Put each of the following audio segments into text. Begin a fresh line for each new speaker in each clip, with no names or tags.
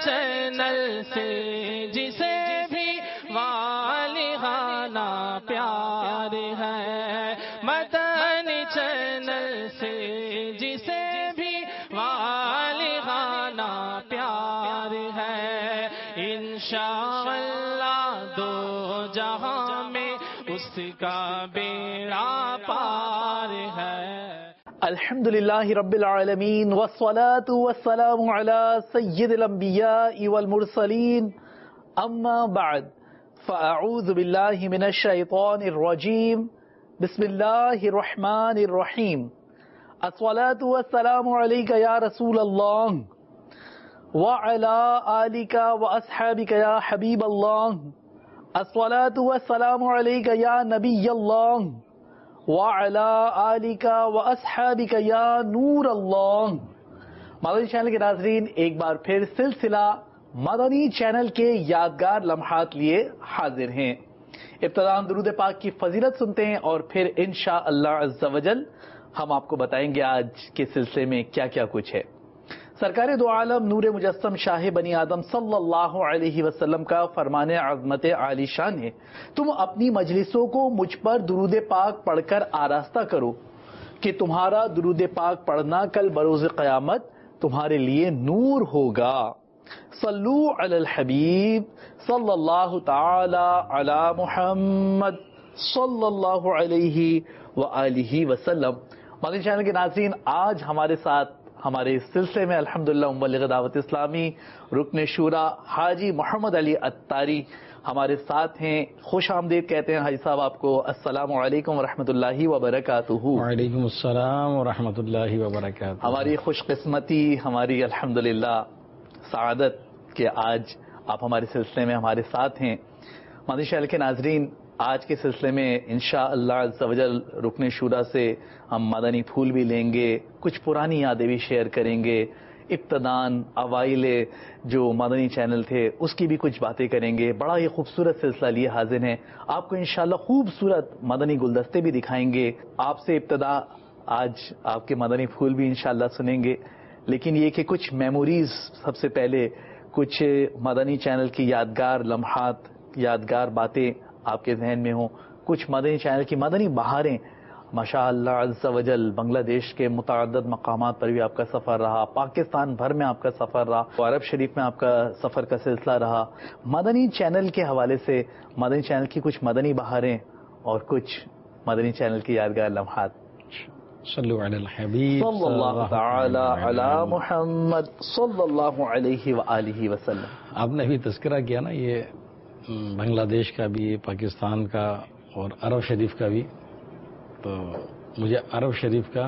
Channel سے جسے بھی والہانہ پیار ہے، مدنی چینل سے جسے بھی والہانہ پیار ہے، انشاءاللہ دو جہاں میں اس کا بیڑا پار ہے۔
الحمدللہ رب العالمین والصلاة والسلام علی سید الانبیاء والمرسلین، اما بعد فاعوذ باللہ من الشیطان الرجیم، بسم اللہ الرحمن الرحیم۔ الصلاة والسلام علیک یا رسول اللہ وعلی آلک واصحابک یا حبیب اللہ، الصلاة والسلام علیک یا نبی اللہ وعلی آلک واصحابک یا نور اللہ۔ مدنی چینل کے ناظرین، ایک بار پھر سلسلہ مدنی چینل کے یادگار لمحات لیے حاضر ہیں۔ ابتداء درود پاک کی فضیلت سنتے ہیں اور پھر انشاءاللہ عز و جل ہم آپ کو بتائیں گے آج کے سلسلے میں کیا کیا کچھ ہے۔ سرکار دو عالم نور مجسم شاہ بنی آدم صلی اللہ علیہ وسلم کا فرمان عظمت عالی شان ہے، تم اپنی مجلسوں کو مجھ پر درود پاک پڑھ کر آراستہ کرو کہ تمہارا درود پاک پڑھنا کل بروز قیامت تمہارے لیے نور ہوگا۔ صلو علی الحبیب صلی اللہ تعالی علی محمد صلی اللہ علیہ وآلہ وسلم۔ مدنی چینل کے ناظرین، آج ہمارے ساتھ ہمارے اس سلسلے میں الحمدللہ مبلغ دعوت اسلامی رکن شورا حاجی محمد علی عطاری ہمارے ساتھ ہیں۔ خوش آمدید کہتے ہیں حاجی صاحب آپ کو۔ السلام علیکم ورحمۃ اللہ وبرکاتہ۔
وعلیکم السلام ورحمۃ اللہ وبرکاتہ۔
ہماری خوش قسمتی، ہماری الحمدللہ سعادت کہ آج آپ ہمارے سلسلے میں ہمارے ساتھ ہیں۔ مدنی چینل کے ناظرین، آج کے سلسلے میں انشاءاللہ عز و جل رکن شورا سے ہم مدنی پھول بھی لیں گے، کچھ پرانی یادیں بھی شیئر کریں گے، ابتدان اوائل جو مدنی چینل تھے اس کی بھی کچھ باتیں کریں گے۔ بڑا ہی خوبصورت سلسلہ لیے حاضر ہیں، آپ کو انشاءاللہ خوبصورت مدنی گلدستے بھی دکھائیں گے۔ آپ سے ابتدا آج آپ کے مدنی پھول بھی انشاءاللہ سنیں گے، لیکن یہ کہ کچھ میموریز، سب سے پہلے کچھ مدنی چینل کی یادگار لمحات، یادگار باتیں آپ کے ذہن میں ہوں، کچھ مدنی چینل کی مدنی بہاریں۔ ماشاء اللہ عز و جل بنگلہ دیش کے متعدد مقامات پر بھی آپ کا سفر رہا، پاکستان بھر میں آپ کا سفر رہا، عرب شریف میں آپ کا سفر کا سلسلہ رہا۔ مدنی چینل کے حوالے سے مدنی چینل کی کچھ مدنی بہاریں اور کچھ مدنی چینل کی یادگار لمحات۔
صلو علی الحبیب
صلی اللہ تعالی علی محمد صلی اللہ علیہ وآلہ وسلم۔
آپ نے ابھی تذکرہ کیا نا، یہ بنگلہ دیش کا بھی، پاکستان کا اور عرب شریف کا بھی، تو مجھے عرب شریف کا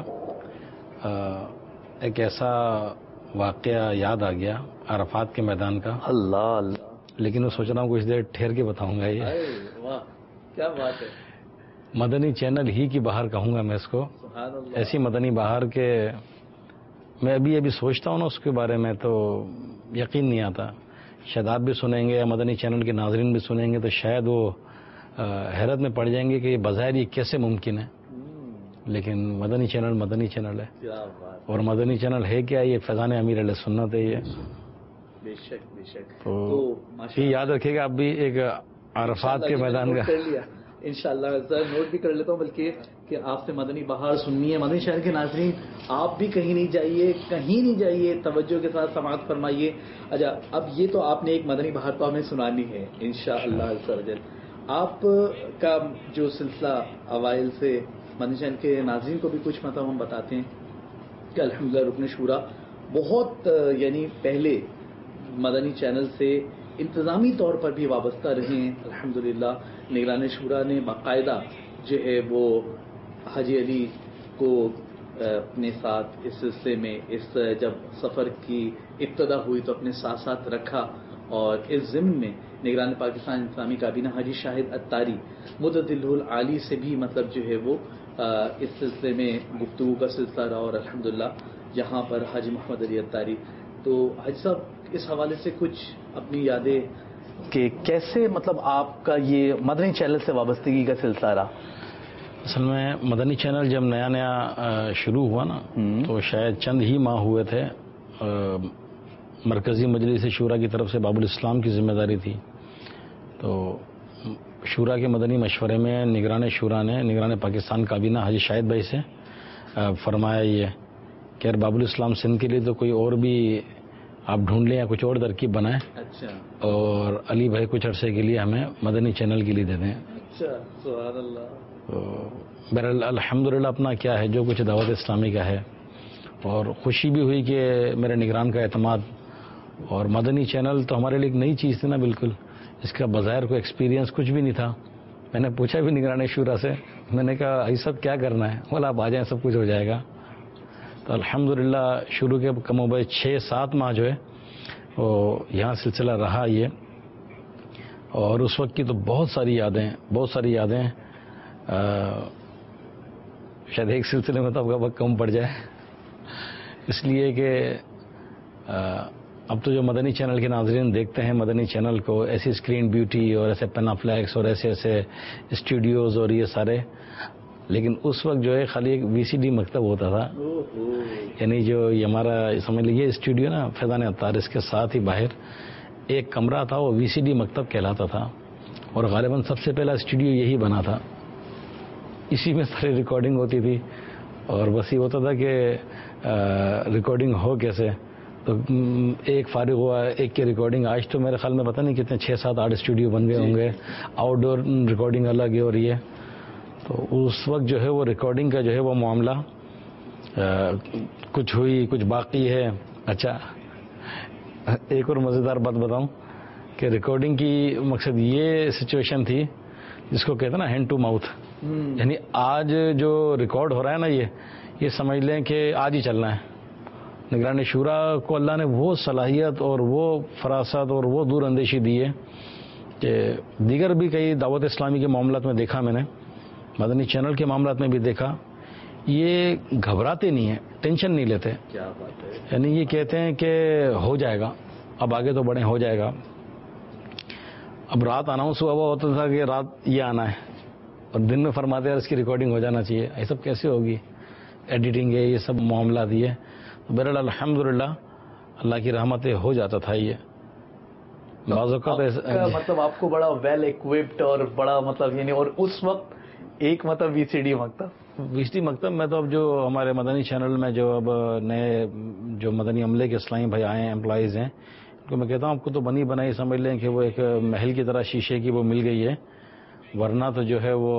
ایک ایسا واقعہ یاد آ گیا عرفات کے میدان کا۔
اللہ اللہ،
لیکن میں سوچ رہا ہوں کچھ دیر ٹھہر کے بتاؤں گا۔ یہ
واہ کیا بات ہے،
مدنی چینل ہی کی بہار کہوں گا میں اس کو، ایسی مدنی بہار کے میں ابھی سوچتا ہوں نا اس کے بارے میں تو یقین نہیں آتا۔ شاید آپ بھی سنیں گے یا مدنی چینل کے ناظرین بھی سنیں گے تو شاید وہ حیرت میں پڑ جائیں گے کہ یہ بظاہر یہ کیسے ممکن ہے، لیکن مدنی چینل ہے۔ اور مدنی چینل ہے کیا؟ یہ فیضان امیر علیہ سنت ہے۔ یہ
بے شک بے شک،
تو یہ یاد رکھیے گا آپ بھی، ایک عرفات کے میدان کا
انشاءاللہ نوٹ بھی کر لیتا ہوں، بلکہ کہ آپ سے مدنی بہار سننی ہے۔ مدنی شہر کے ناظرین، آپ بھی کہیں نہیں جائیے، توجہ کے ساتھ سماعت فرمائیے۔ اچھا، اب یہ تو آپ نے ایک مدنی بہار تو ہمیں سنانی ہے انشاءاللہ عز و جل۔ آپ کا جو سلسلہ اوائل سے مدنی چینل کے ناظرین کو بھی کچھ مطلب ہم بتاتے ہیں کہ الحمدللہ رکن شورا بہت یعنی پہلے مدنی چینل سے انتظامی طور پر بھی وابستہ رہے ہیں۔ الحمدللہ نگران شورا نے باقاعدہ جو ہے وہ حاجی علی کو اپنے ساتھ اس سلسلے میں جب سفر کی ابتدا ہوئی تو اپنے ساتھ ساتھ رکھا، اور اس ضمن میں نگران پاکستان اسلامی کابینہ حاجی شاہد عطاری مددلہ العالی سے بھی مطلب جو ہے وہ اس سلسلے میں گفتگو کا سلسلہ رہا، اور الحمدللہ یہاں پر حاجی محمد علی عطاری۔ تو حاجی صاحب اس حوالے سے کچھ اپنی یادیں کہ کیسے مطلب آپ کا یہ مدنی چینل سے وابستگی کا سلسلہ رہا؟
اصل میں مدنی چینل جب نیا شروع ہوا نا تو شاید چند ہی ماہ ہوئے تھے، مرکزی مجلس شورا کی طرف سے باب الاسلام کی ذمہ داری تھی، تو شورا کے مدنی مشورے میں نگران پاکستان کابینہ حاجی شاہد بھائی سے فرمایا یہ کہ یار باب الاسلام سندھ کے لیے تو کوئی اور بھی آپ ڈھونڈ لیں یا کچھ اور ترکیب بنائیں،
اچھا،
اور علی بھائی کچھ عرصے کے لیے ہمیں مدنی چینل کے لیے دے دیں۔
اچھا، سبحان اللہ۔
تو بہرحال الحمدللہ اپنا کیا ہے، جو کچھ دعوت اسلامی کا ہے، اور خوشی بھی ہوئی کہ میرے نگران کا اعتماد، اور مدنی چینل تو ہمارے لیے ایک نئی چیز تھی نا، بالکل اس کا بظاہر کوئی ایکسپیرینس کچھ بھی نہیں تھا۔ میں نے پوچھا بھی نگران شورا سے، میں نے کہا یہ سب کیا کرنا ہے، بولا آپ آ جائیں سب کچھ ہو جائے گا۔ تو الحمدللہ شروع کے کم و بیش 6-7 ماہ جو ہے وہ یہاں سلسلہ رہا یہ، اور اس وقت کی تو بہت ساری یادیں شاید ایک سلسلے میں تو آپ کا وقت کم پڑ جائے، اس لیے کہ اب تو جو مدنی چینل کے ناظرین دیکھتے ہیں مدنی چینل کو، ایسی اسکرین بیوٹی اور ایسے پینافلیکس اور ایسے اسٹوڈیوز اور یہ سارے، لیکن اس وقت جو ہے خالی ایک وی سی ڈی مکتب ہوتا تھا، یعنی جو یہ ہمارا سمجھ لیجیے اسٹوڈیو نا فیضان عطار، اس کے ساتھ ہی باہر ایک کمرہ تھا، وہ وی سی ڈی مکتب کہلاتا تھا، اور غالباً سب سے پہلا اسٹوڈیو یہی بنا تھا، اسی میں ساری ریکارڈنگ ہوتی تھی، اور بس یہ ہوتا تھا کہ ریکارڈنگ ہو کیسے، تو ایک فارغ ہوا ایک کی ریکارڈنگ، آج تو میرے خیال میں پتہ نہیں کتنے 6-7-8 اسٹوڈیو بن گئے ہوں گے، آؤٹ ڈور ریکارڈنگ الگ ہے، اور یہ تو اس وقت جو ہے وہ ریکارڈنگ کا جو ہے وہ معاملہ کچھ ہوئی کچھ باقی ہے۔ اچھا ایک اور مزیدار بات بتاؤں کہ ریکارڈنگ کی مقصد یہ سچویشن تھی جس کو کہتے ہیں نا ہینڈ ٹو ماؤتھ، یعنی آج جو ریکارڈ ہو رہا ہے نا یہ سمجھ لیں کہ آج ہی چلنا ہے۔ نگران شورا کو اللہ نے وہ صلاحیت اور وہ فراست اور وہ دور اندیشی دی ہے کہ دیگر بھی کئی دعوت اسلامی کے معاملات میں دیکھا، میں نے مدنی چینل کے معاملات میں بھی دیکھا، یہ گھبراتے نہیں ہیں، ٹینشن نہیں لیتے،
کیا بات ہے،
یعنی یہ کہتے ہیں کہ ہو جائے گا، اب آگے تو بڑے ہو جائے گا۔ اب رات اناؤنس ہوا ہوتا تھا کہ رات یہ آنا ہے، اور دن میں فرماتے ہیں اس کی ریکارڈنگ ہو جانا چاہیے، یہ سب کیسے ہوگی، ایڈیٹنگ ہے، یہ سب معاملات یہ۔ بہرحال الحمدللہ اللہ کی رحمت ہو جاتا تھا یہ۔ بعض اوقات
مطلب آپ کو بڑا ویل ایکوپڈ اور بڑا مطلب یعنی، اور اس وقت ایک مطلب وی سی ڈی مکتب میں تو اب جو ہمارے مدنی چینل میں جو اب نئے جو مدنی عملے کے اسلامی بھائی آئے ہیں، امپلائیز ہیں، ان کو میں کہتا ہوں آپ کو تو بنی بنائی سمجھ لیں کہ وہ ایک محل کی طرح شیشے کی وہ مل گئی ہے، ورنہ تو جو ہے وہ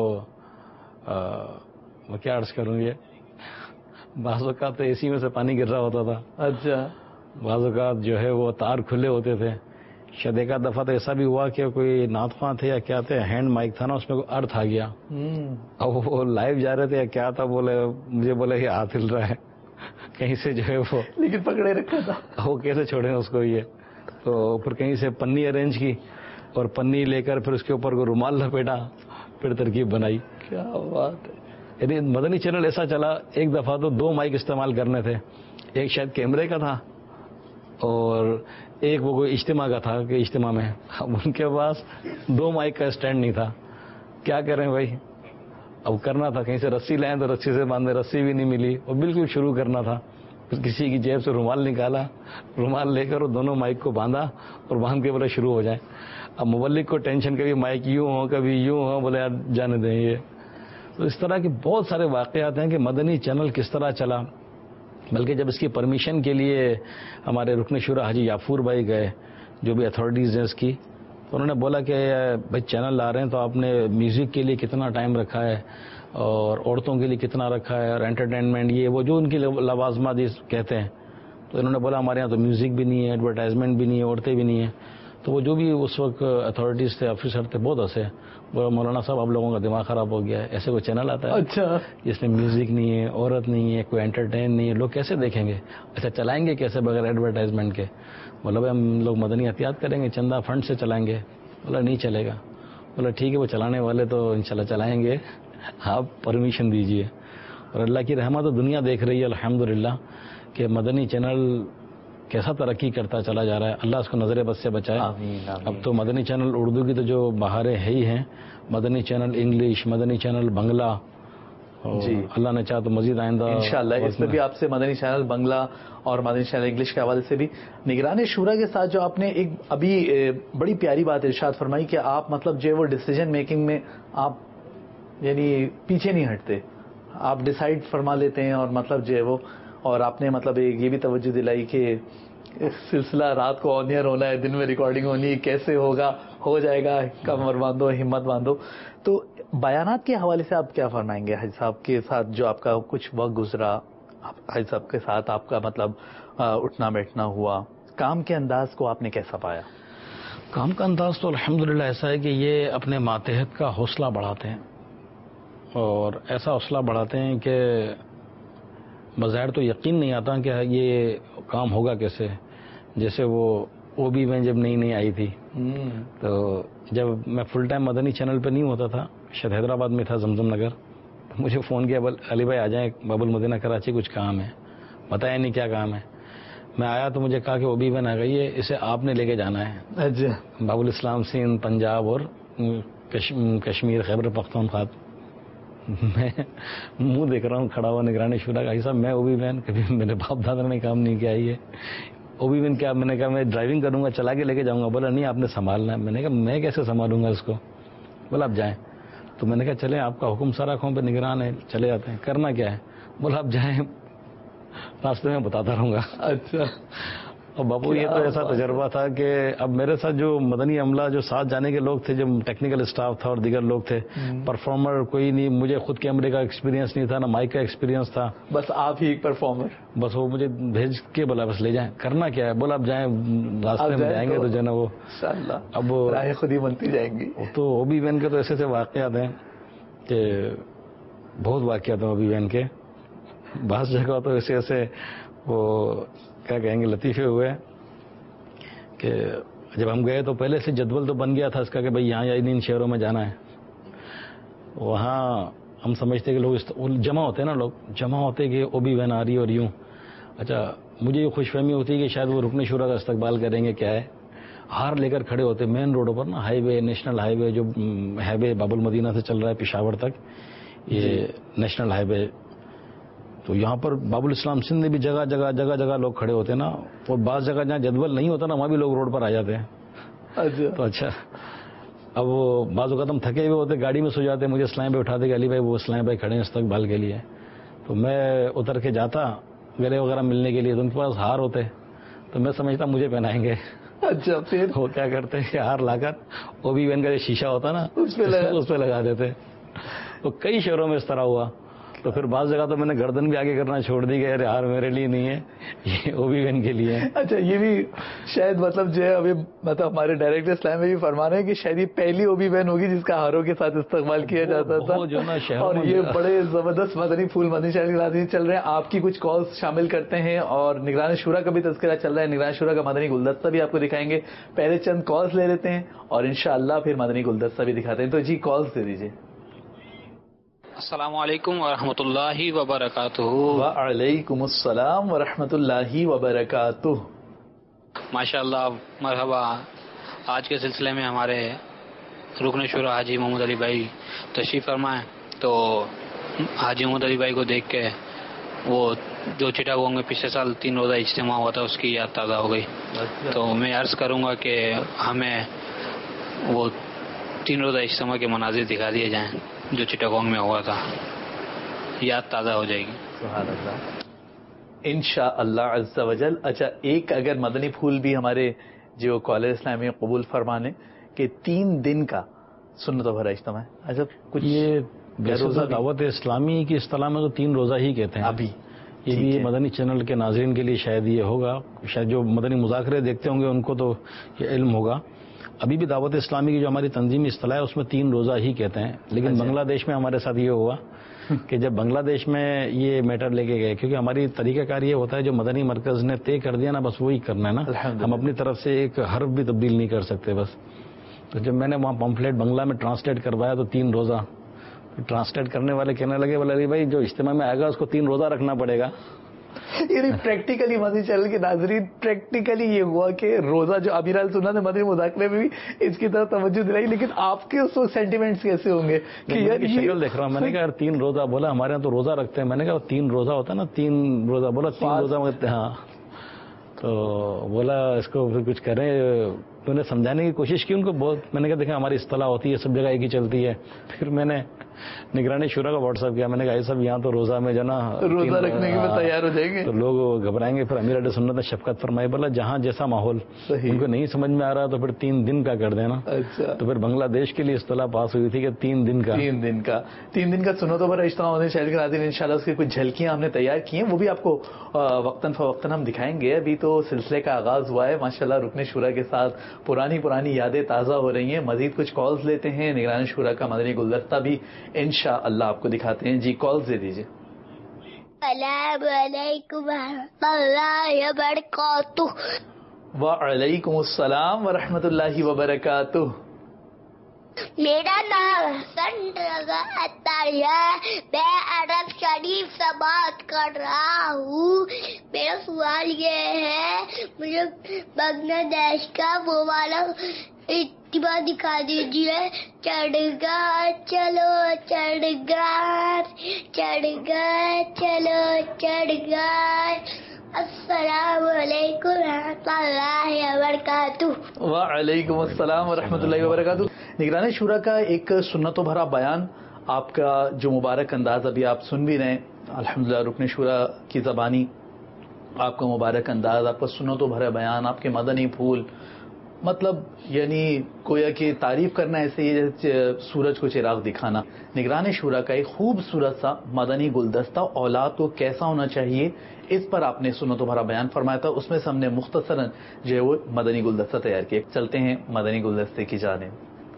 کیا عرض کروں گے، بعض اوقات تو اے سی میں سے پانی گر رہا ہوتا تھا،
اچھا بعض اوقات جو ہے وہ تار کھلے ہوتے تھے، شاید ایک آدھ دفعہ تو ایسا بھی ہوا کہ کوئی نعت خواں تھے یا کیا تھے، ہینڈ مائک تھا نا، اس میں کوئی ارتھ آ گیا، اب وہ لائیو جا رہے تھے یا کیا تھا، مجھے بولے یہ ہاتھ ہل رہا ہے کہیں سے جو ہے وہ،
لیکن پکڑے رکھا تھا،
وہ کیسے چھوڑیں اس کو، یہ تو پھر کہیں سے پنی ارینج کی اور پنی لے کر پھر اس کے اوپر کوئی رومال لپیٹا، پھر ترکیب بنائی۔
کیا بات ہے،
یعنی مدنی چینل ایسا چلا، ایک دفعہ تو 2 مائک استعمال کرنے تھے، ایک شاید کیمرے کا تھا اور ایک وہ کوئی اجتماع کا تھا کہ اجتماع میں اب ان کے پاس 2 مائک کا اسٹینڈ نہیں تھا، کیا کریں بھائی، اب کرنا تھا، کہیں سے رسی لائیں تو رسی سے باندھے، رسی بھی نہیں ملی اور بالکل شروع کرنا تھا، پھر کسی کی جیب سے رومال نکالا، رومال لے کر وہ دونوں مائک کو باندھا اور باندھ کے بولے شروع ہو جائیں۔ اب مبلغ کو ٹینشن، کبھی مائک یوں ہو کبھی یوں ہو، بولے یار جانے دیں یہ۔ تو اس طرح کے بہت سارے واقعات ہیں کہ مدنی چینل کس طرح چلا، بلکہ جب اس کی پرمیشن کے لیے ہمارے رکن شورا حاجی یافور بھائی گئے، جو بھی اتھارٹیز ہیں اس کی، تو انہوں نے بولا کہ بھائی چینل لا رہے ہیں تو آپ نے میوزک کے لیے کتنا ٹائم رکھا ہے اور عورتوں کے لیے کتنا رکھا ہے اور انٹرٹینمنٹ یہ وہ جو ان کی لوازمات کہتے ہیں، تو انہوں نے بولا ہمارے یہاں تو میوزک بھی نہیں ہے، ایڈورٹائزمنٹ بھی نہیں ہے، عورتیں بھی نہیں ہیں۔ تو وہ جو بھی اس وقت اتھارٹیز تھے، آفیسر تھے، بہت ہنسے، بولا مولانا صاحب آپ لوگوں کا دماغ خراب ہو گیا ہے، ایسے کوئی چینل آتا ہے
اچھا
جس میں میوزک نہیں ہے، عورت نہیں ہے، کوئی انٹرٹین نہیں ہے، لوگ کیسے دیکھیں گے، اچھا چلائیں گے کیسے بغیر ایڈورٹائزمنٹ کے؟ بولا بھائی ہم لوگ مدنی احتیاط کریں گے، چندہ فنڈ سے چلائیں گے۔ بولا نہیں چلے گا۔ بولا ٹھیک ہے، وہ چلانے والے تو انشاءاللہ چلائیں گے، آپ پرمیشن دیجئے۔ اور اللہ کی رحمت دنیا دیکھ رہی ہے الحمدللہ کہ مدنی چینل کیسا ترقی کرتا چلا جا رہا ہے، اللہ اس کو نظر بد سے بچائے۔
آمین آمین۔
اب تو مدنی چینل اردو کی تو جو بہاریں ہے ہی ہیں، Madani channel English, Madani channel Bangla
جی
اللہ نے چاہا تو مزید آئندہ
انشاءاللہ اس میں بھی آپ سے مدنی چینل بنگلہ اور مدنی چینل انگلش کے حوالے سے بھی نگران شورا کے ساتھ جو آپ نے ایک ابھی بڑی پیاری بات ارشاد فرمائی کہ آپ مطلب جو ہے وہ ڈیسیجن میکنگ میں آپ یعنی پیچھے نہیں ہٹتے, آپ ڈیسائیڈ فرما لیتے ہیں اور مطلب جو ہے وہ, اور آپ نے مطلب یہ بھی توجہ دلائی کہ سلسلہ رات کو آن ایئر ہونا ہے, دن میں ریکارڈنگ ہونی ہے, کیسے ہوگا, ہو جائے گا, کمر باندھو, ہمت باندھو. تو بیانات کے حوالے سے آپ کیا فرمائیں گے حاجی صاحب کے ساتھ جو آپ کا کچھ وقت گزرا, حاجی صاحب کے ساتھ آپ کا مطلب اٹھنا بیٹھنا ہوا, کام کے انداز کو آپ نے کیسا پایا؟
کام کا انداز تو الحمدللہ ایسا ہے کہ یہ اپنے ماتحت کا حوصلہ بڑھاتے ہیں, اور ایسا حوصلہ بڑھاتے ہیں کہ بظاہر تو یقین نہیں آتا کہ یہ کام ہوگا کیسے. جیسے وہ بھی میں جب نئی آئی تھی تو جب میں فل ٹائم مدنی چینل پہ نہیں ہوتا تھا, شاید حیدرآباد میں تھا زمزم نگر, تو مجھے فون کیا علی بھائی آ جائیں, باب المدینہ کراچی کچھ کام ہے. بتایا نہیں کیا کام ہے. میں آیا تو مجھے کہا کہ وہ بھی بن آ گئی ہے, اسے آپ نے لے کے جانا ہے.
اچھا.
باب الاسلام سندھ, پنجاب اور کشمیر, خیبر پختونخوا. میں منہ دیکھ رہا ہوں کھڑا ہوا نگران شورا کا, صاحب میں اوبی وین کبھی میرے باپ دادا نے کام نہیں کیا ہے. اوبی وین کیا؟ میں نے کہا میں ڈرائیونگ کروں گا, چلا کے لے کے جاؤں گا. بولا نہیں آپ نے سنبھالنا ہے. میں نے کہا میں کیسے سنبھالوں گا اس کو؟ بولا آپ جائیں. تو میں نے کہا چلیں, آپ کا حکم سارا آنکھوں پہ نگران ہے, چلے جاتے ہیں. کرنا کیا ہے؟ بولا آپ جائیں, راستے میں بتاتا رہوں گا. اچھا. اور باپو یہ تو ایسا تجربہ تھا کہ اب میرے ساتھ جو مدنی عملہ جو ساتھ جانے کے لوگ تھے, جو ٹیکنیکل اسٹاف تھا اور دیگر لوگ تھے, پرفارمر کوئی نہیں. مجھے خود کیمرے کا ایکسپیرینس نہیں تھا, نہ مائک کا ایکسپیرینس تھا,
بس آپ ہی ایک پرفارمر.
بس وہ مجھے بھیج کے بولا بس لے جائیں. کرنا کیا ہے؟ بولا آپ جائیں, راستے میں جائیں گے تو جو ہے نا وہ
اب راہیں خود ہی بنتی جائیں گی.
تو اوبی وین کے تو ایسے ایسے واقعات ہیں کہ بہت واقعات ہیں اوبی وین کے. بعض جگہ تو ایسے ایسے وہ کیا کہیں گے لطیفے ہوئے کہ جب ہم گئے تو پہلے سے جدول تو بن گیا تھا اس کا کہ بھائی یہاں یا ان شہروں میں جانا ہے. وہاں ہم سمجھتے کہ لوگ جمع ہوتے ہیں نا, لوگ جمع ہوتے کہ اوبی وین آ رہی ہے اور یوں. اچھا, مجھے یہ خوش فہمی ہوتی ہے کہ شاید وہ رکن شورا کا استقبال کریں گے. کیا ہے, ہار لے کر کھڑے ہوتے مین روڈوں پر نا, highway, national highway, جو ہائی وے باب المدینہ سے چل رہا ہے پشاور تک, یہ نیشنل ہائی وے. تو یہاں پر باب الاسلام سندھ میں بھی جگہ جگہ لوگ کھڑے ہوتے ہیں نا, اور بعض جگہ جہاں جدول نہیں ہوتا نا وہاں بھی لوگ روڈ پر آ جاتے ہیں. تو اچھا, اب وہ بعض اوقات ہم تھکے ہوئے ہوتے, گاڑی میں سو جاتے, مجھے اسلام بھائی اٹھاتے کہ علی بھائی وہ اسلام بھائی کھڑے ہیں استقبال کے لیے. تو میں اتر کے جاتا گلے وغیرہ ملنے کے لیے, تو ان کے پاس ہار ہوتے, تو میں سمجھتا مجھے پہنائیں گے.
اچھا, پھر
وہ کیا کرتے ہیں کہ ہار لا کر اوبی وین کا جو شیشہ ہوتا نا اس پہ لگا دیتے. تو کئی شہروں میں اس طرح ہوا. تو پھر بعض جگہ تو میں نے گردن بھی آگے کرنا چھوڑ دی کہ ارے ہار میرے لیے نہیں ہے, یہ اوبی وین کے لیے ہے.
اچھا, یہ بھی شاید مطلب جو ہے ابھی مطلب ہمارے ڈائریکٹر اسلام میں بھی فرما رہے ہیں کہ شاید یہ پہلی اوبی وین ہوگی جس کا ہاروں کے ساتھ استقبال کیا جاتا تھا. اور یہ بڑے زبردست مدنی پھول مدنی شہر چل رہے ہیں. آپ کی کچھ کالز شامل کرتے ہیں اور نگران شورا کا بھی تذکرہ چل رہا ہے. نگران شورا کا مدنی گلدستہ بھی آپ کو دکھائیں گے. پہلے چند کالز لے لیتے ہیں اور انشاءاللہ پھر مدنی گلدستہ بھی دکھاتے ہیں. تو جی کالز دے دیجیے.
السلام علیکم ورحمۃ اللہ وبرکاتہ.
وعلیکم السلام ورحمۃ اللہ وبرکاتہ.
ماشاء اللہ, مرحبا. آج کے سلسلے میں ہمارے رکن شورا حاجی محمد علی بھائی تشریف فرمائے, تو حاجی محمد علی بھائی کو دیکھ کے وہ جو چٹاگونگ میں پچھلے سال 3 روزہ اجتماع ہوا تھا اس کی یاد تازہ ہو گئی. تو میں عرض کروں گا کہ ہمیں وہ 3 روزہ اجتماع کے مناظر دکھا دیے جائیں جو چٹاگونگ میں ہوا تھا, یاد تازہ ہو جائے گی.
سبحان اللہ, انشاءاللہ عز وجل. اچھا, ایک اگر مدنی پھول بھی ہمارے جو کالر اسلامی قبول فرمانے کہ 3 دن کا سنت و بھرا اجتماع ہے. اچھا, کچھ
یہ دعوت اسلامی کی اصطلاح میں تو 3 روزہ ہی کہتے ہیں.
ابھی
یہ بھی مدنی چینل کے ناظرین کے لیے شاید یہ ہوگا, شاید جو مدنی مذاکرے دیکھتے ہوں گے ان کو تو یہ علم ہوگا. ابھی بھی دعوت اسلامی کی جو ہماری تنظیمی اصطلاح ہے اس میں 3 روزہ ہی کہتے ہیں. لیکن بنگلہ دیش میں ہمارے ساتھ یہ ہوا کہ جب بنگلہ دیش میں یہ میٹر لے کے گئے, کیونکہ ہماری طریقہ کار یہ ہوتا ہے جو مدنی مرکز نے طے کر دیا نا بس وہی کرنا ہے نا, ہم اپنی طرف سے ایک حرف بھی تبدیل نہیں کر سکتے بس. تو جب میں نے وہاں پمفلیٹ بنگلہ میں ٹرانسلیٹ کروایا تو 3 روزہ, ٹرانسلیٹ کرنے والے کہنے لگے بولے علی بھائی جو اجتماع میں آئے گا اس کو 3 روزہ رکھنا پڑے گا.
یعنی پریکٹیکلی مدنی چینل کے ناظرین پریکٹیکلی یہ ہوا کہ روزہ جو ابیرال سننا نے مدنی مذاکرے میں بھی اس کی طرف توجہ دلائی، لیکن آپ کے اس وقت سینٹیمنٹس کیسے ہوں گے کہ یار
شکل دیکھ رہا ہوں. میں نے کہا 3 روزہ بولا، ہمارے یہاں تو روزہ رکھتے ہیں. میں نے کہا 3 روزہ ہوتا ہے نا، 3 روزہ بولا 3 روزہ. ہاں تو بولا اس کو پھر کچھ کریں. تو نے سمجھانے کی کوشش کی ان کو بہت. میں نے کہا دیکھیں ہماری اصطلاح ہوتی ہے سب جگہ ایک ہی چلتی ہے. پھر میں نے نگرانی شورا کا واٹس ایپ کیا. میں نے کہا یہ سب یہاں تو روزہ میں جو نا
روزہ رکھنے کے لیے تیار ہو جائیں گے
تو لوگ گھبرائیں گے. پھر امیر اہل سنت نے شفقت فرمائی، بولا جہاں جیسا ماحول ان کو نہیں سمجھ میں آ رہا تو پھر 3 دن کا کر دینا.
اچھا
تو پھر بنگلہ دیش کے لیے اصطلاح پاس ہوئی تھی کہ 3 دن کا.
3 دن کا سنو تو بڑا اجتماع ہونے شہر کے ناظرین انشاءاللہ اس کی کچھ جھلکیاں ہم نے تیار کی ہیں، وہ بھی آپ کو وقتاً فوقتاً ہم دکھائیں گے. ابھی تو سلسلے کا آغاز ہوا ہے ماشاءاللہ. رکن شورا کے ساتھ پرانی یادیں تازہ ہو رہی ہیں. مزید کچھ کالز لیتے ہیں. نگران شورا کا مدنی گلدستہ بھی انشاءاللہ آپ کو دکھاتے ہیں. جی کالز دے دیجیے.
السلام علیکم ورحمۃ اللہ وبرکاتہ.
وعلیکم السلام ورحمۃ اللہ وبرکاتہ.
میرا نام حسن رضا عطار ہے، میں عرب شریف سے بات کر رہا ہوں. میرا سوال یہ ہے، مجھے بنگلہ دیش کا وہ والا اجتماع دکھا دیجیے. چڑھ گا چلو چڑھ گا چڑھ گا چلو چڑھ گا. السلام علیکم ورحمۃ اللہ وبرکاتہ.
وعلیکم السلام ورحمۃ اللہ وبرکاتہ. نگران شورا کا ایک سنت و بھرا بیان، آپ کا جو مبارک انداز ابھی آپ سن بھی رہے ہیں الحمدللہ رکن شورا کی زبانی، آپ کا مبارک انداز، آپ کا سنت و بھرا بیان، آپ کے مدنی پھول، مطلب یعنی گویا کہ تعریف کرنا ایسے ہی جیسے سورج کو چراغ دکھانا. نگران شورا کا ایک خوبصورت سا مدنی گلدستہ اولاد کو کیسا ہونا چاہیے اس پر آپ نے سنت و بھرا بیان فرمایا تھا. اس میں سے ہم نے مختصراً جو ہے وہ مدنی گلدستہ تیار کیا. چلتے ہیں مدنی گلدستے کی جانب.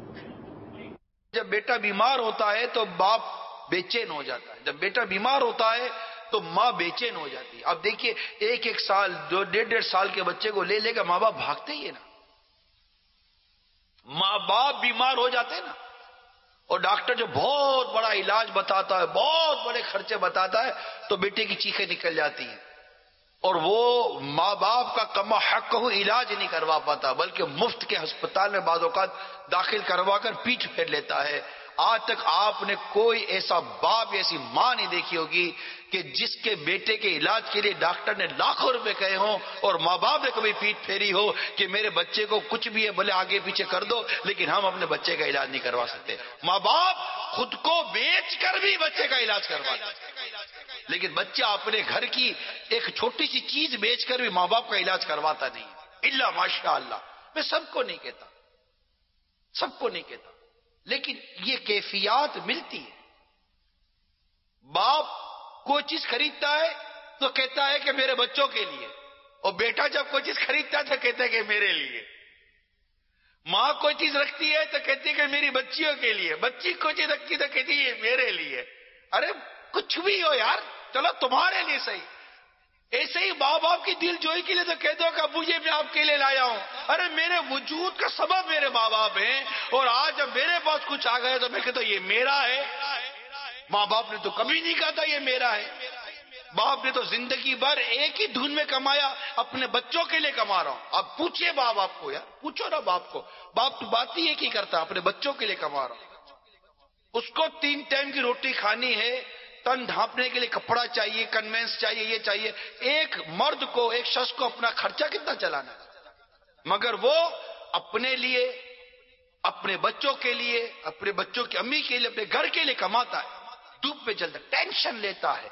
جب بیٹا بیمار ہوتا ہے تو باپ بے چین ہو جاتا ہے، جب بیٹا بیمار ہوتا ہے تو ماں بے چین ہو جاتی ہے. اب دیکھیے 1 سال 1.5 سال کے بچے کو لے کر ماں باپ بھاگتے ہی ہے نا. ماں باپ بیمار ہو جاتے ہیں نا، اور ڈاکٹر جو بہت بڑا علاج بتاتا ہے، بہت بڑے خرچے بتاتا ہے، تو بیٹے کی چیخیں نکل جاتی ہیں، اور وہ ماں باپ کا کما حق کو علاج نہیں کروا پاتا، بلکہ مفت کے ہسپتال میں بعض اوقات داخل کروا کر پیٹھ پھیر لیتا ہے. آج تک آپ نے کوئی ایسا باپ ایسی ماں نہیں دیکھی ہوگی کہ جس کے بیٹے کے علاج کے لیے ڈاکٹر نے لاکھوں روپے کہے ہوں اور ماں باپ نے کبھی پیٹھ پھیری ہو کہ میرے بچے کو کچھ بھی ہے بھلے آگے پیچھے کر دو لیکن ہم اپنے بچے کا علاج نہیں کروا سکتے. ماں باپ خود کو بیچ کر بھی بچے کا علاج کرواتے ہیں، لیکن بچہ اپنے گھر کی ایک چھوٹی سی چیز بیچ کر بھی ماں باپ کا علاج کرواتا نہیں. الا ماشاء اللہ. میں سب کو نہیں کہتا، سب کو نہیں کہتا، لیکن یہ کیفیات ملتی ہے. باپ کوئی چیز خریدتا ہے تو کہتا ہے کہ میرے بچوں کے لیے، اور بیٹا جب کوئی چیز خریدتا ہے تو کہتا ہے کہ میرے لیے. ماں کوئی چیز رکھتی ہے تو کہتی ہے کہ میری بچیوں کے لیے، بچی کوئی چیز رکھتی ہے تو کہتی ہے میرے لیے. ارے کچھ بھی ہو یار، چلو تمہارے لیے صحیح. ایسے ہی ماں باپ کی دل جوئی کے لیے تو کہہ دو کہ ابو یہ میں آپ کے لیے لایا ہوں. ارے میرے وجود کا سبب میرے ماں باپ ہیں، اور آج جب میرے پاس کچھ آ گیا تو میں کہتا ہوں یہ میرا ہے. ماں باپ نے تو کبھی نہیں کہا تھا یہ میرا ہے. باپ نے تو زندگی بھر ایک ہی دھن میں کمایا، اپنے بچوں کے لیے کما رہا ہوں. اب پوچھئے ماں باپ کو، یار پوچھو نا باپ کو، باپ تو بات ہی ایک ہی کرتا، اپنے بچوں کے لیے کما رہا ہوں. اس کو 3 ٹائم کی روٹی کھانی ہے، تن ڈھانپنے کے لیے کپڑا چاہیے، کنوینس چاہیے، یہ چاہیے. ایک مرد کو، ایک شخص کو اپنا خرچہ کتنا چلانا ہے، مگر وہ اپنے لیے، اپنے بچوں کے لیے، اپنے بچوں کی امی کے لیے، اپنے گھر کے لیے کماتا ہے. دھوپ پہ چلتا، ٹینشن لیتا ہے،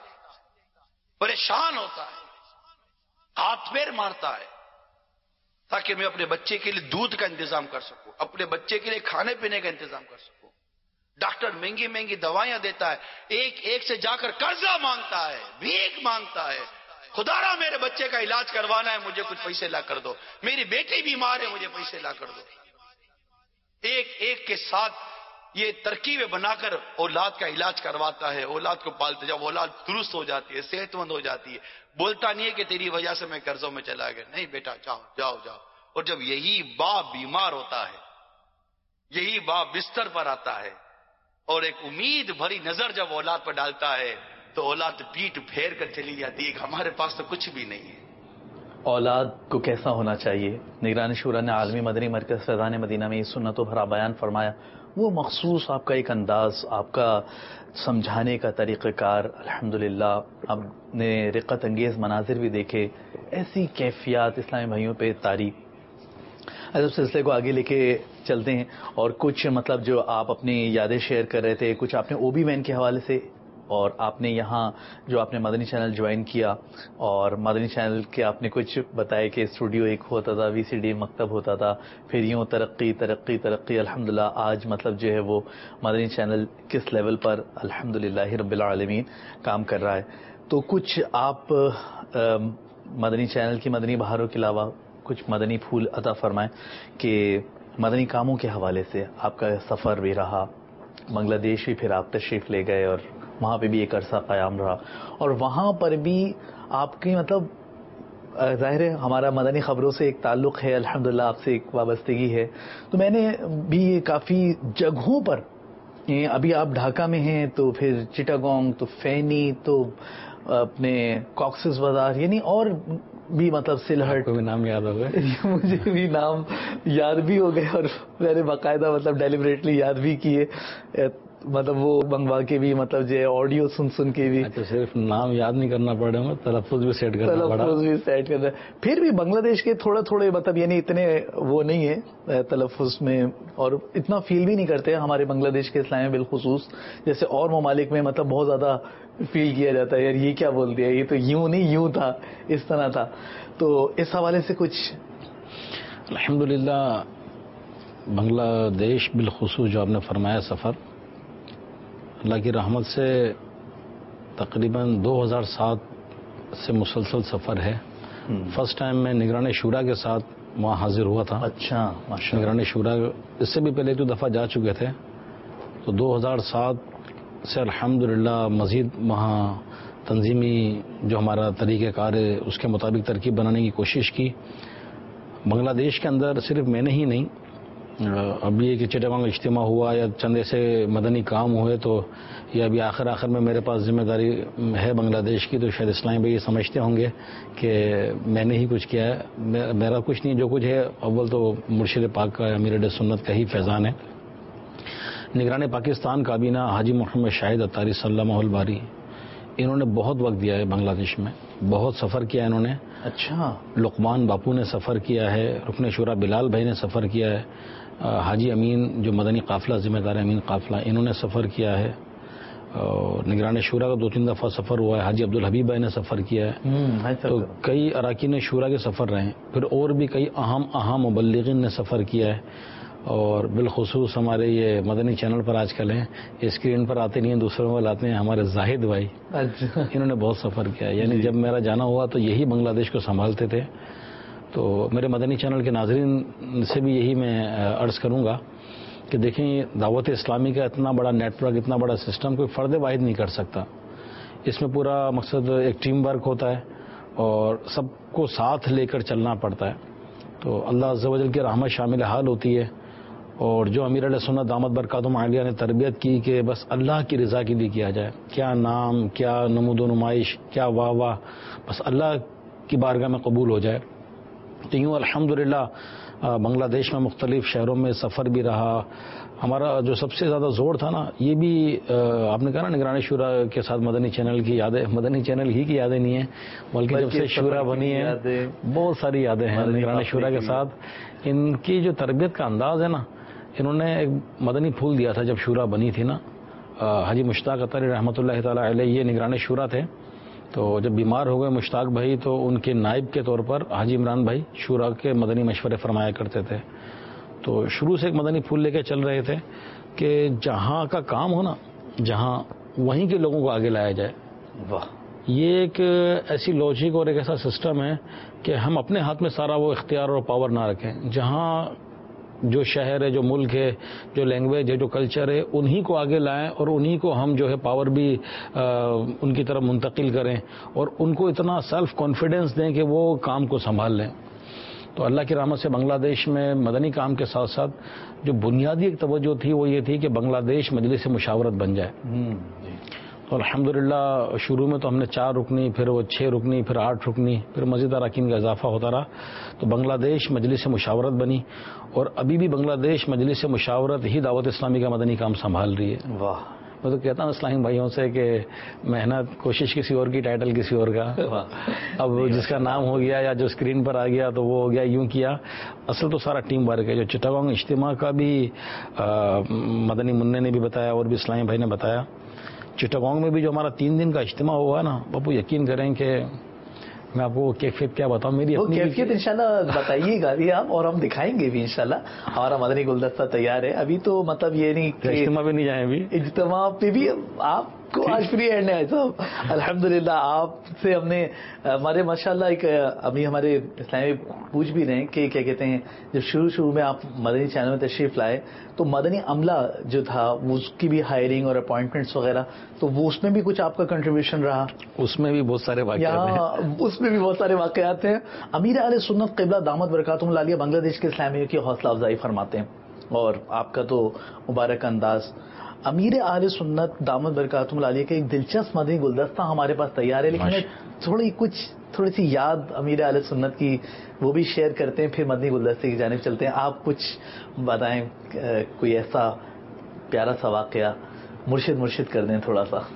پریشان ہوتا ہے، ہاتھ پیر مارتا ہے تاکہ میں اپنے بچے کے لیے دودھ کا انتظام کر سکوں، اپنے بچے کے لیے کھانے پینے کا انتظام کر سکوں. ڈاکٹر مہنگی مہنگی دوائیاں دیتا ہے، ایک سے جا کر قرضہ مانگتا ہے، بھیک مانگتا ہے. خدا را میرے بچے کا علاج کروانا ہے، مجھے کچھ پیسے لا کر دو. میری بیٹی بیمار ہے، مجھے پیسے لا کر دو. ایک کے ساتھ یہ ترکیبیں بنا کر اولاد کا علاج کرواتا ہے، اولاد کو پالتے. جب اولاد درست ہو جاتی ہے، صحت مند ہو جاتی ہے، بولتا نہیں ہے کہ تیری وجہ سے میں قرضوں میں چلا گیا. نہیں بیٹا، جاؤ جاؤ جاؤ. اور جب یہی باپ بیمار ہوتا ہے، یہی باپ بستر پر آتا ہے، اور ایک امید بھری نظر جب اولاد پر ڈالتا ہے تو اولاد پیٹ پھیر کر چلی جاتی ہے کہ ہمارے پاس تو کچھ بھی نہیں ہے.
اولاد کو کیسا ہونا چاہیے؟ نگران شورا نے عالمی مدنی مرکز فیضان مدینہ میں یہ سنت و بھرا بیان فرمایا. وہ مخصوص آپ کا ایک انداز، آپ کا سمجھانے کا طریقہ کار، الحمدللہ آپ نے رقت انگیز مناظر بھی دیکھے، ایسی کیفیات اسلامی بھائیوں پہ طاری. اس سلسلے کو آگے لے کے چلتے ہیں اور کچھ مطلب جو آپ اپنی یادیں شیئر کر رہے تھے، کچھ آپ نے او بی وین کے حوالے سے، اور آپ نے یہاں جو آپ نے مدنی چینل جوائن کیا اور مدنی چینل کے آپ نے کچھ بتایا کہ اسٹوڈیو ایک ہوتا تھا، وی سی ڈی مکتب ہوتا تھا، پھر یوں ترقی ترقی ترقی، الحمدللہ آج مطلب جو ہے وہ مدنی چینل کس لیول پر الحمدللہ رب العالمین کام کر رہا ہے. تو کچھ آپ مدنی چینل کی مدنی بہاروں کے علاوہ کچھ مدنی پھول عطا فرمائیں کہ مدنی کاموں کے حوالے سے آپ کا سفر بھی رہا، بنگلہ دیش بھی پھر آپ تشریف لے گئے اور وہاں پہ بھی ایک عرصہ قیام رہا، اور وہاں پر بھی آپ کی مطلب ظاہر ہے ہمارا مدنی خبروں سے ایک تعلق ہے، الحمدللہ آپ سے ایک وابستگی ہے. تو میں نے بھی کافی جگہوں پر، ابھی آپ ڈھاکہ میں ہیں تو پھر چٹاگونگ، تو فینی، تو اپنے کاکسس بازار، یعنی اور بھی مطلب سلہٹ،
کو بھی نام یاد ہو گئے،
مجھے بھی نام یاد بھی ہو گئے اور میں نے باقاعدہ مطلب ڈیلیبریٹلی یاد بھی کیے، مطلب وہ منگوا کے بھی، مطلب جو آڈیو سن کے بھی.
اچھا صرف نام یاد نہیں کرنا پڑے ہوں، تلفظ بھی سیٹ کرنا پڑا.
تلفظ بھی سیٹ کرنا، پھر بھی بنگلہ دیش کے تھوڑے مطلب یعنی اتنے وہ نہیں ہے تلفظ میں، اور اتنا فیل بھی نہیں کرتے ہمارے بنگلہ دیش کے اسلام میں بالخصوص، جیسے اور ممالک میں مطلب بہت زیادہ فیل کیا جاتا ہے، یار یہ کیا بول دیا، یہ تو یوں نہیں یوں تھا، اس طرح تھا. تو اس حوالے سے کچھ.
الحمدللہ بنگلہ دیش بالخصوص جو آپ نے فرمایا سفر، اللہ کی رحمت سے تقریباً 2007 سے مسلسل سفر ہے. فرسٹ ٹائم میں نگران شورا کے ساتھ وہاں حاضر ہوا تھا.
اچھا ماشاء اللہ.
نگران شورا اس سے بھی پہلے ایک دو دفعہ جا چکے تھے، تو 2007 سے الحمدللہ مزید وہاں تنظیمی جو ہمارا طریقہ کار ہے اس کے مطابق ترکیب بنانے کی کوشش کی. بنگلہ دیش کے اندر صرف میں نے ہی نہیں، ابھی ایک چٹاگانگ اجتماع ہوا یا چند ایسے مدنی کام ہوئے، تو یہ ابھی آخر میں میرے پاس ذمہ داری ہے بنگلہ دیش کی، تو شاید اسلام بھائی یہ سمجھتے ہوں گے کہ میں نے ہی کچھ کیا ہے. میرا کچھ نہیں، جو کچھ ہے اول تو مرشد پاک کا، امیر سنت کا ہی فیضان ہے. نگران پاکستان کابینہ حاجی محمد شاہد اتاری سلمہ الباری، انہوں نے بہت وقت دیا ہے بنگلہ دیش میں، بہت سفر کیا انہوں نے.
اچھا.
لقمان باپو نے سفر کیا ہے، رکن شورا بلال بھائی نے سفر کیا ہے، حاجی امین جو مدنی قافلہ ذمہ دار امین قافلہ انہوں نے سفر کیا ہے، اور نگران شورا کا 2-3 دفعہ سفر ہوا ہے. حاجی عبدالحبیب بھائی نے سفر کیا ہے. تو کئی اراکین شورا کے سفر رہے ہیں. پھر اور بھی کئی اہم مبلغین نے سفر کیا ہے، اور بالخصوص ہمارے یہ مدنی چینل پر آج کل ہیں، اسکرین پر آتے نہیں ہیں، دوسروں کو لاتے ہیں، ہمارے زاہد بھائی انہوں نے بہت سفر کیا ہے. یعنی جب میرا جانا ہوا تو یہی بنگلہ دیش کو سنبھالتے تھے. تو میرے مدنی چینل کے ناظرین سے بھی یہی میں عرض کروں گا کہ دیکھیں دعوت اسلامی کا اتنا بڑا نیٹ ورک، اتنا بڑا سسٹم کوئی فرد واحد نہیں کر سکتا. اس میں پورا مقصد ایک ٹیم ورک ہوتا ہے اور سب کو ساتھ لے کر چلنا پڑتا ہے. تو اللہ عز و جل کی رحمت شامل حال ہوتی ہے، اور جو امیر علیہ سنت دامت برکاتہم عالیہ نے تربیت کی کہ بس اللہ کی رضا کے لیے کیا جائے، کیا نام، کیا نمود و نمائش، کیا واہ، بس اللہ کی بارگاہ میں قبول ہو جائے. تو یوں الحمدللہ بنگلہ دیش میں مختلف شہروں میں سفر بھی رہا. ہمارا جو سب سے زیادہ زور تھا نا، یہ بھی آپ نے کہا نا نگران شورا کے ساتھ مدنی چینل کی یادیں، مدنی چینل ہی کی یادیں نہیں ہیں بلکہ جب سے شورا بنی ہے بہت ساری یادیں ہیں نگران شورا کے ساتھ. ان کی جو تربیت کا انداز ہے نا، انہوں نے ایک مدنی پھول دیا تھا جب شورا بنی تھی نا. حاجی مشتاق اتاری رحمۃ اللہ تعالی علیہ یہ نگران شورا تھے. تو جب بیمار ہو گئے مشتاق بھائی تو ان کے نائب کے طور پر حاجی عمران بھائی شورا کے مدنی مشورے فرمایا کرتے تھے. تو شروع سے ایک مدنی پھول لے کے چل رہے تھے کہ جہاں کا کام ہو نا، جہاں وہیں کے لوگوں کو آگے لایا جائے. واہ، یہ ایک ایسی لاجک اور ایک ایسا سسٹم ہے کہ ہم اپنے ہاتھ میں سارا وہ اختیار اور پاور نہ رکھیں. جہاں جو شہر ہے، جو ملک ہے، جو لینگویج ہے، جو کلچر ہے، انہی کو آگے لائیں اور انہی کو ہم جو ہے پاور بھی ان کی طرف منتقل کریں اور ان کو اتنا سیلف کانفیڈنس دیں کہ وہ کام کو سنبھال لیں. تو اللہ کی رحمت سے بنگلہ دیش میں مدنی کام کے ساتھ ساتھ جو بنیادی ایک توجہ تھی وہ یہ تھی کہ بنگلہ دیش مجلس مشاورت بن جائے. تو الحمدللہ شروع میں تو ہم نے 4 رکنی، پھر وہ 6 رکنی، پھر 8 رکنی، پھر مزید اراکین کا اضافہ ہوتا رہا، تو بنگلہ دیش مجلس مشاورت بنی، اور ابھی بھی بنگلہ دیش مجلس مشاورت ہی دعوت اسلامی کا مدنی کام سنبھال رہی ہے.
واہ.
میں تو کہتا ہوں اسلامی بھائیوں سے کہ محنت کوشش کسی اور کی، ٹائٹل کسی اور کا. اب جس کا نام ہو گیا یا جو اسکرین پر آ گیا تو وہ ہو گیا، یوں کیا. اصل تو سارا ٹیم ورک ہے. جو چٹاگانگ اجتماع کا بھی مدنی منع نے بھی بتایا اور بھی اسلامی بھائی نے بتایا، چٹاگانگ میں بھی جو ہمارا 3 دن کا اجتماع ہوا نا بابو، یقین کریں کہ میں آپ کو کیفیت کیا بتاؤں، میری
وہ
اپنی
کیفیت انشاءاللہ بتائیے گا بھی آپ، اور ہم دکھائیں گے بھی انشاءاللہ. ہمارا مدنی گلدستہ تیار ہے. ابھی تو مطلب یہ نہیں کہ
اجتماع بھی نہیں جائیں ابھی،
اجتماع پہ بھی آپ کو آج فری ہینڈ ہے صاحب. الحمدللہ آپ سے ہم نے ہمارے ماشاءاللہ ایک ابھی ہمارے اسلامی پوچھ بھی رہے ہیں کہ کیا کہتے ہیں، جب شروع میں آپ مدنی چینل میں تشریف لائے تو مدنی عملہ جو تھا اس کی بھی ہائرنگ اور اپوائنٹمنٹس وغیرہ، تو وہ اس میں بھی کچھ آپ کا کنٹریبیوشن رہا؟
اس میں بھی بہت سارے واقعات ہیں.
اس میں بھی بہت سارے واقعات ہیں. امیر اہل سنت قبلہ دامت برکاتہم العالیہ بنگلہ دیش کے اسلامیوں کی حوصلہ افزائی فرماتے ہیں، اور آپ کا تو مبارک انداز. امیر اہل سنت دامت برکاتہم العالیہ کا ایک دلچسپ مدنی گلدستہ ہمارے پاس تیار ہے، لیکن میں تھوڑی سی یاد امیر اہل سنت کی وہ بھی شیئر کرتے ہیں، پھر مدنی گلدستے کی جانب چلتے ہیں. آپ کچھ بتائیں، کوئی ایسا پیارا سا واقعہ مرشد کر دیں تھوڑا سا.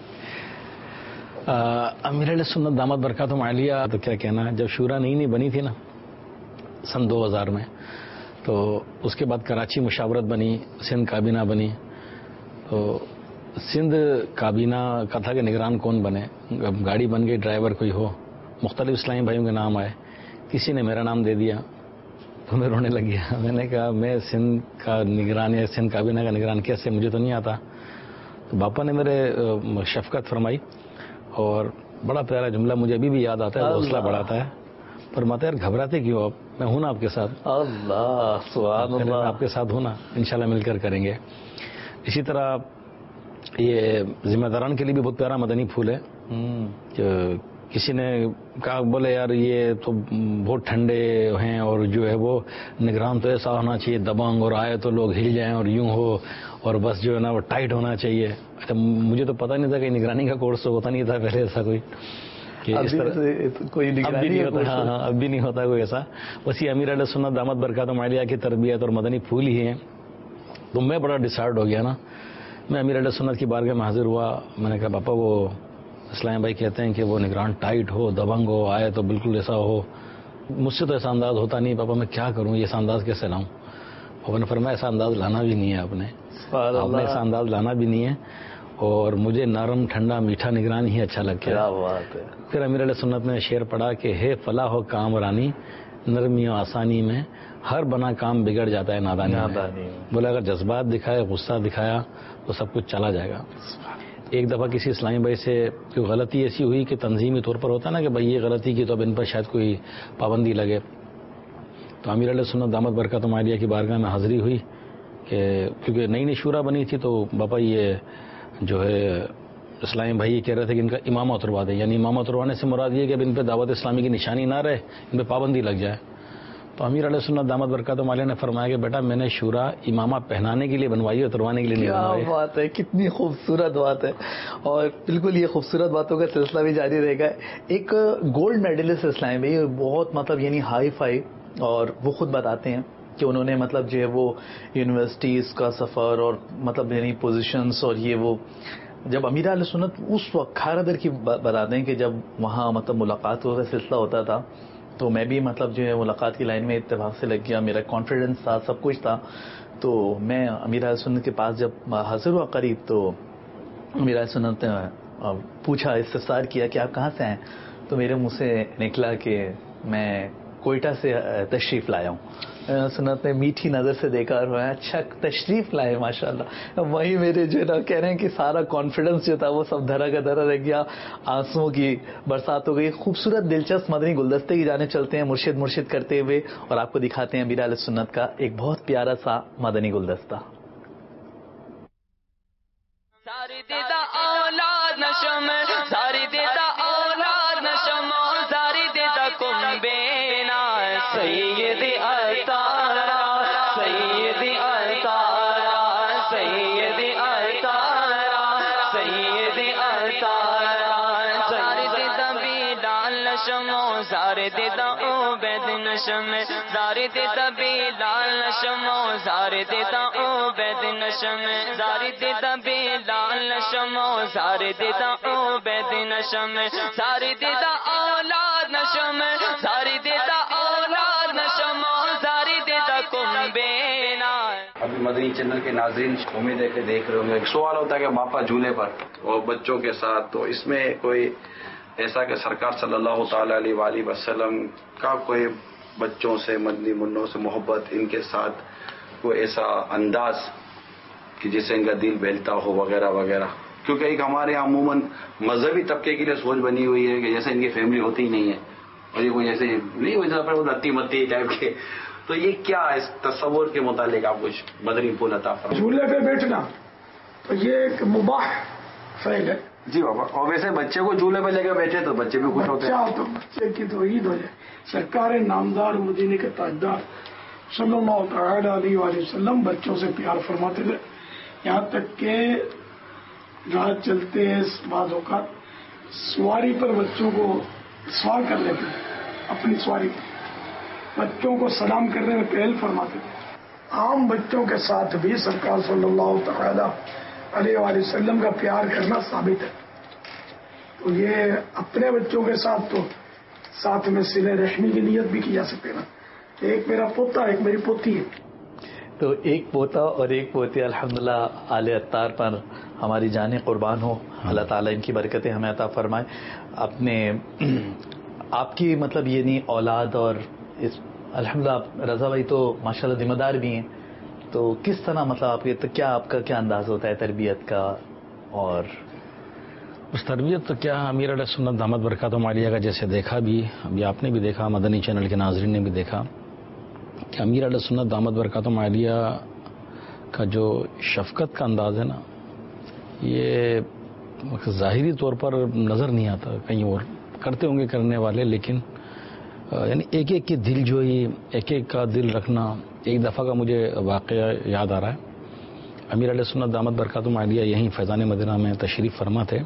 امیر علیہ سنت دامت برکاتہم عالیہ تو کیا کہنا، جب شورا نئی بنی تھی نا سن 2000 میں، تو اس کے بعد کراچی مشاورت بنی، سندھ کابینہ بنی. تو سندھ کابینہ کا تھا کہ نگران کون بنے. گاڑی بن گئی، ڈرائیور کوئی ہو، مختلف اسلامی بھائیوں کے نام آئے، کسی نے میرا نام دے دیا تو میں رونے لگ گیا. میں نے کہا میں سندھ کا نگران یا سندھ کابینہ کا نگران کیسے، مجھے تو نہیں آتا. تو باپا نے میرے شفقت فرمائی، اور بڑا پیارا جملہ مجھے ابھی بھی یاد آتا ہے، حوصلہ بڑھاتا ہے. فرماتے یار گھبراتے کیوں آپ، میں ہوں نا آپ کے ساتھ.
اللہ سبحان اللہ.
آپ کے ساتھ ہوں نا، انشاءاللہ مل کر کریں گے. اسی طرح یہ ذمہ داران کے لیے بھی بہت پیارا مدنی پھول ہے. کہ کسی نے کہا، بولے یار یہ تو بہت ٹھنڈے ہیں، اور جو ہے وہ نگران تو ایسا ہونا چاہیے دبنگ، اور آئے تو لوگ ہل جائیں اور یوں ہو، اور بس جو ہے نا وہ ٹائٹ ہونا چاہیے. اچھا مجھے تو پتہ نہیں تھا کہ نگرانی کا کورس ہوتا نہیں تھا پہلے ایسا کوئی، کہ اس طرح
کوئی نگرانی
اب بھی نہیں ہوتا کوئی ایسا. بس یہ امیر علیہ سنت دامت برکاتہم عالیہ کی تربیت اور مدنی پھول ہی ہیں. تو میں بڑا ڈسہارڈ ہو گیا نا. میں امیر علیہ سنت کی بارگاہ میں حاضر ہوا. میں نے کہا پاپا وہ اسلام بھائی کہتے ہیں کہ وہ نگران ٹائٹ ہو، دبنگ ہو، آئے تو بالکل ایسا ہو. مجھ سے تو ایسا انداز ہوتا نہیں پاپا، میں کیا کروں، یہ ایسا انداز کیسے لاؤں. پاپا نے فرمایا ایسا انداز لانا بھی نہیں ہے آپ نے ایسا انداز لانا بھی نہیں ہے، اور مجھے نرم ٹھنڈا میٹھا نگران ہی اچھا لگتا ہے. پھر امیر علیہ سنت نے شعر پڑھا کہ ہے فلاح و کام رانی، نرمی و آسانی میں ہر بنا کام بگڑ جاتا ہے نادانی میں. بولے اگر جذبات دکھائے، غصہ دکھایا تو سب کچھ چلا جائے گا. ایک دفعہ کسی اسلامی بھائی سے کوئی غلطی ایسی ہوئی کہ تنظیمی طور پر ہوتا ہے نا کہ بھائی یہ غلطی کی تو اب ان پر شاید کوئی پابندی لگے. تو امیر علیہ سنت دامت برکاتہم عالیہ کی بارگاہ میں حاضری ہوئی کہ کیونکہ نئی شورا بنی تھی، تو باپا یہ جو ہے اسلامی بھائی یہ کہہ رہے تھے کہ ان کا امامہ اتروا دیں. یعنی امامہ اتروانے سے مراد یہ کہ اب ان پہ دعوت اسلامی کی نشانی نہ رہے، ان پہ پابندی لگ جائے. تو امیر علیہ سنت دامت برکاتہم عالیہ نے فرمایا کہ بیٹا میں نے شورا امامہ پہنانے کے لیے بنوائی، اتروانے کے لیے نہیں بنوائی.
کیا بات ہے، کتنی خوبصورت بات ہے. اور بالکل یہ خوبصورت باتوں کا سلسلہ بھی جاری رہے گا. ایک گولڈ میڈلسٹ اسلامی بھائی بہت مطلب یعنی ہائی فائی، اور وہ خود بتاتے ہیں کہ انہوں نے مطلب جو ہے وہ یونیورسٹیز کا سفر اور مطلب یعنی پوزیشنز، اور یہ وہ جب امیر اہل سنت اس وقت کھارا در کی بتاتے ہیں کہ جب وہاں مطلب ملاقات کا سلسلہ ہوتا تھا، تو میں بھی مطلب جو ہے ملاقات کی لائن میں اتفاق سے لگ گیا. میرا کانفیڈنس تھا، سب کچھ تھا. تو میں امیر اہل سنت کے پاس جب حاضر ہوا قریب، تو امیر اہل سنت نے پوچھا، استفسار کیا کہ آپ کہاں سے ہیں. تو میرے منہ سے نکلا کہ میں کوئٹہ سے تشریف لایا ہوں. سنت نے میٹھی نظر سے دیکھا اور اچھا تشریف لائے ماشاءاللہ. وہی میرے جو ہے نا کہہ رہے ہیں کہ سارا کانفیڈنس جو تھا وہ سب دھرا کا دھرا رہ گیا، آنسوؤں کی برسات ہو گئی. خوبصورت دلچسپ مدنی گلدستے کی جانے چلتے ہیں مرشد کرتے ہوئے، اور آپ کو دکھاتے ہیں امیر اہل سنت کا ایک بہت پیارا سا مدنی گلدستہ.
ساری دیدہ اولاد نشم، ساری دیدہ اولاد نشم، ساری دیدہ کمبینا سیدی اتارا، سیدی اتارا، سیدی اتارا، سیدی اتارا. زار دیتا عبید نشم زار دیتا بلال نشم زار دیتا عبید نشم زار دیتا بلال نشم زار دیتا عبید نشم زار دیتا اولاد نشم زار دیتا اولاد نشم زار دیتا کنبینا.
ابھی مدنی چینل کے ناظرین امید ہے کہ دیکھ رہے ہوں گے. ایک سوال ہوتا ہے کہ باپا جھولے پر اور بچوں کے ساتھ، تو اس میں کوئی ایسا کہ سرکار صلی اللہ تعالی علیہ وآلہ وسلم کا کوئی بچوں سے، مدنی منوں سے محبت، ان کے ساتھ کوئی ایسا انداز کہ جس سے ان کا دل بہلتا ہو وغیرہ وغیرہ؟ کیونکہ ایک ہمارے یہاں عموماً مذہبی طبقے کے لیے سوچ بنی ہوئی ہے کہ جیسے ان کی فیملی ہوتی ہی نہیں ہے اور یہ کوئی ایسے نہیں ہوئی لتی متی ٹائپ کے، تو یہ کیا اس تصور کے متعلق آپ کچھ مدنی پھول عطا فرمائیں؟
جھولے پہ بیٹھنا تو یہ ایک مباح فعل ہے.
جی بابا. اور ویسے بچے کو جھولے پہ لے کے بیٹھے تو بچے بھی خوش ہوتے ہیں.
بچہ تو بچے کی تو عید ہو جائے. سرکار نامدار مدینے کے تاجدار صلی اللہ تعالی علیہ وآلہ وسلم بچوں سے پیار فرماتے تھے، یہاں تک کہ رات چلتے بعض اوقات سواری پر بچوں کو سوار کر لیتے تھے، اپنی سواری پر بچوں کو سلام کرنے میں پہل فرماتے تھے. عام بچوں کے ساتھ بھی سرکار صلی اللہ تعالی علیہ وآلہ وسلم کا پیار کرنا ثابت ہے. تو یہ اپنے بچوں کے ساتھ تو ساتھ میں صلہ رحمی کی نیت بھی کی جا سکتے نا. ایک میرا پوتا ایک میری پوتی ہے،
تو ایک پوتا اور ایک پوتی الحمدللہ آل عطار پر ہماری جانیں قربان ہو. اللہ تعالیٰ ان کی برکتیں ہمیں عطا فرمائے. آپ کی مطلب یہ نہیں اولاد اور الحمدللہ رضا بھائی تو ماشاءاللہ ذمہ دار بھی ہیں، تو کس طرح مطلب آپ کا کیا انداز ہوتا ہے تربیت کا؟ اور
اس تربیت تو کیا امیر علیہ سنت دامت برکاتہم عالیہ کا جیسے دیکھا بھی، ابھی آپ نے بھی دیکھا، مدنی چینل کے ناظرین نے بھی دیکھا کہ امیر علیہ سنت دامت برکاتہم عالیہ کا جو شفقت کا انداز ہے نا، یہ ظاہری طور پر نظر نہیں آتا. کہیں اور کرتے ہوں گے کرنے والے، لیکن یعنی ایک ایک کی دل جوئی، ایک ایک کا دل رکھنا. ایک دفعہ کا مجھے واقعہ یاد آ رہا ہے. امیر علیہ سنت دامت برکاتہم عالیہ یہیں فیضان مدینہ میں تشریف فرما تھے.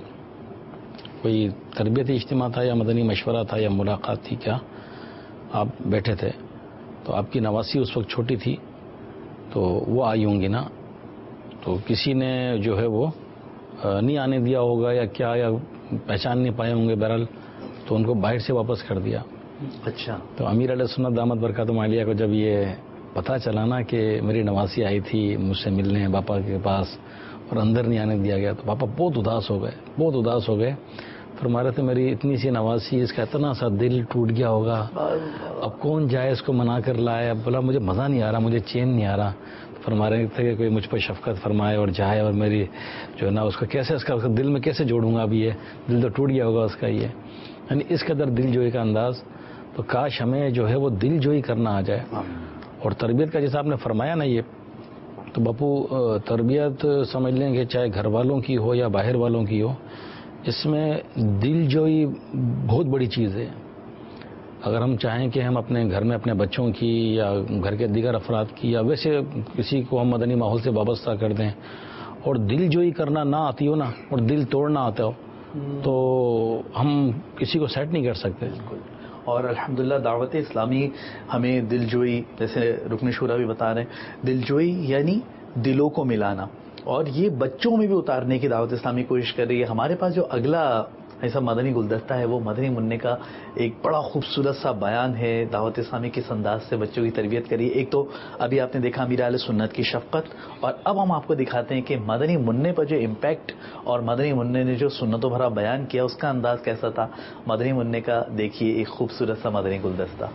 کوئی تربیتی اجتماع تھا یا مدنی مشورہ تھا یا ملاقات تھی، کیا آپ بیٹھے تھے تو آپ کی نواسی اس وقت چھوٹی تھی، تو وہ آئی ہوں گی نا، تو کسی نے جو ہے وہ نہیں آنے دیا ہوگا یا کیا، یا پہچان نہیں پائے ہوں گے، بہرحال تو ان کو باہر سے واپس کر دیا.
اچھا.
تو امیر علیہ سنت دامت برکاتہم عالیہ کو جب یہ پتہ چلا نا کہ میری نواسی آئی تھی مجھ سے ملنے باپا کے پاس اور اندر نہیں آنے دیا گیا، تو پاپا بہت اداس ہو گئے. فرما رہے تھے میری اتنی سی نواسی، اس کا اتنا سا دل ٹوٹ گیا ہوگا، اب کون جائے اس کو منا کر لائے. اب بولا مجھے مزہ نہیں آ رہا، مجھے چین نہیں آ رہا. فرما رہے تھے کہ کوئی مجھ پر شفقت فرمائے اور جائے، اور میری جو ہے نا اس کا کیسے اس کا دل میں کیسے جوڑوں گا. اب یہ دل تو ٹوٹ گیا ہوگا اس کا. یہ یعنی اس قدر دل جوئی کا انداز. تو کاش ہمیں جو ہے وہ دل جوئی کرنا آ جائے. اور تربیت کا جیسا آپ نے فرمایا نا، یہ تو باپو تربیت سمجھ لیں کہ چاہے گھر والوں کی ہو یا باہر والوں کی ہو، اس میں دل جوئی بہت بڑی چیز ہے. اگر ہم چاہیں کہ ہم اپنے گھر میں اپنے بچوں کی یا گھر کے دیگر افراد کی یا ویسے کسی کو ہم مدنی ماحول سے وابستہ کر دیں اور دل جوئی کرنا نہ آتی ہو نا، اور دل توڑنا آتا ہو، تو ہم کسی کو سیٹ نہیں کر سکتے.
اور الحمدللہ دعوت اسلامی ہمیں دل جوئی، جیسے رکن شورا بھی بتا رہے ہیں، دل جوئی یعنی دلوں کو ملانا، اور یہ بچوں میں بھی اتارنے کی دعوت اسلامی کوشش کر رہی ہے. ہمارے پاس جو اگلا ایسا مدنی گلدستہ ہے وہ مدنی منع کا ایک بڑا خوبصورت سا بیان ہے دعوت اسلامی کس انداز سے بچوں کی تربیت کری. ایک تو ابھی آپ نے دیکھا امیر اہل سنت کی شفقت، اور اب ہم آپ کو دکھاتے ہیں کہ مدنی منع پر جو امپیکٹ اور مدنی منع نے جو سنتوں بھرا بیان کیا اس کا انداز کیسا تھا. مدنی منع کا دیکھیے ایک خوبصورت سا مدنی گلدستہ.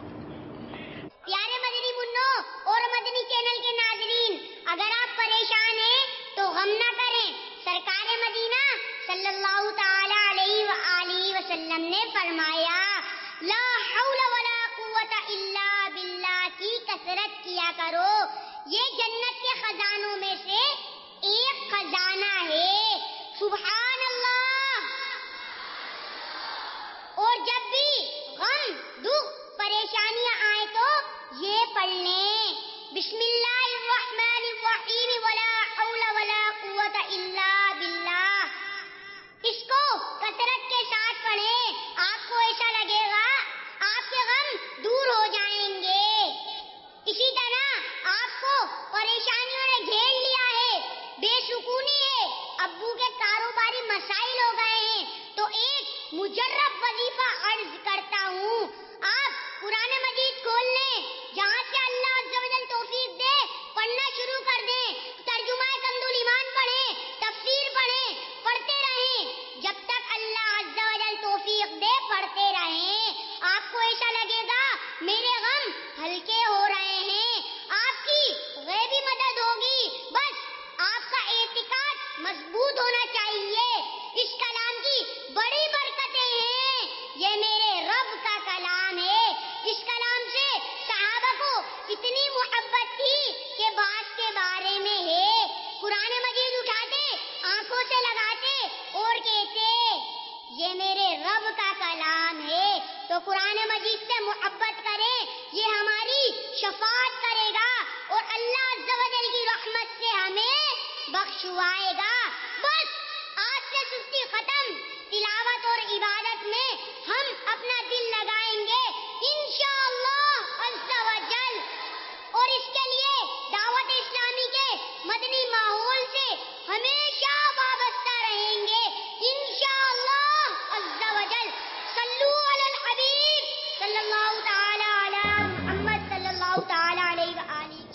پیارے مدنی منوں اور مدنی چینل کے ناظرین، اگر آپ پریشان ہیں تو غم نہ کریں. سرکار مدینہ صلی اللہ تعالی علیہ وآلہ وسلم نے فرمایا، لا حول ولا قوت الا باللہ کی کثرت کیا کرو، یہ جنت کے خزانوں میں سے ایک خزانہ ہے. سبحان اللہ. اور جب بھی غم، دکھ، پریشانیاں آئے تو یہ پڑھ لیں، بسم اللہ الرحمن الرحیم ولا حول ولا قوت الا باللہ. اس کو کثرت کے ساتھ پڑھیں، آپ کو ایسا لگے گا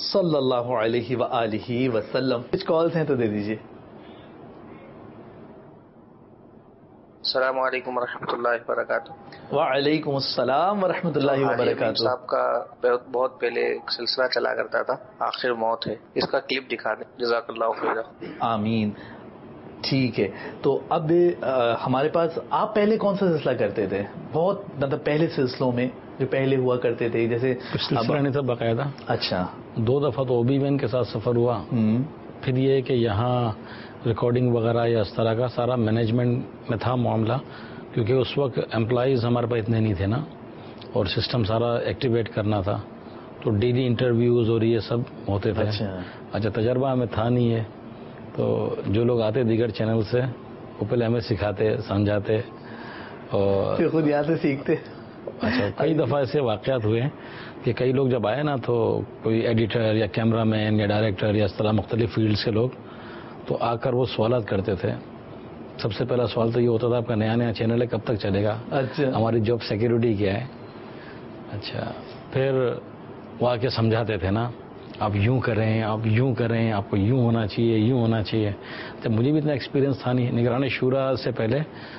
صلی اللہ علیہ وآلہ وسلم. کچھ کالز ہیں تو دے دیجیے.
السلام علیکم ورحمۃ اللہ وبرکاتہ.
وعلیکم السلام ورحمۃ اللہ وبرکاتہ.
صاحب کا بہت پہلے ایک سلسلہ چلا کرتا تھا آخر موت ہے، اس کا کلپ دکھا دیں. جزاک اللہ خیر.
آمین. ٹھیک ہے. تو اب ہمارے پاس آپ پہلے کون سا سلسلہ کرتے تھے؟ بہت مطلب پہلے سلسلوں میں جو پہلے ہوا کرتے تھے جیسے
سلسلہ نہیں تھا باقاعدہ.
اچھا.
2 دفعہ تو اوبی وین کے ساتھ سفر ہوا. پھر یہ کہ یہاں ریکارڈنگ وغیرہ یا اس طرح کا سارا مینجمنٹ میں تھا معاملہ، کیونکہ اس وقت امپلائیز ہمارے پاس اتنے نہیں تھے نا، اور سسٹم سارا ایکٹیویٹ کرنا تھا، تو ڈیلی انٹرویوز اور یہ سب ہوتے تھے. اچھا تجربہ ہمیں تھا نہیں ہے، تو جو لوگ آتے دیگر چینل سے وہ پہلے ہمیں سکھاتے سمجھاتے اور
پھر خود یہاں سے سیکھتے.
اچھا کئی دفعہ ایسے واقعات ہوئے کہ کئی لوگ جب آئے نا تو کوئی ایڈیٹر یا کیمرہ مین یا ڈائریکٹر یا اس طرح مختلف فیلڈس کے لوگ تو آ کر وہ سوالات کرتے تھے. سب سے پہلا سوال تو یہ ہوتا تھا آپ کا نیا چینل ہے کب تک چلے گا؟
اچھا.
ہماری جاب سیکیورٹی کیا ہے؟ اچھا. پھر وہ آ کے سمجھاتے تھے نا آپ یوں کریں آپ یوں کریں آپ کو یوں ہونا چاہیے یوں ہونا چاہیے. جب مجھے بھی اتنا ایکسپیرینس تھا نہیں. نگران شورا سے پہلے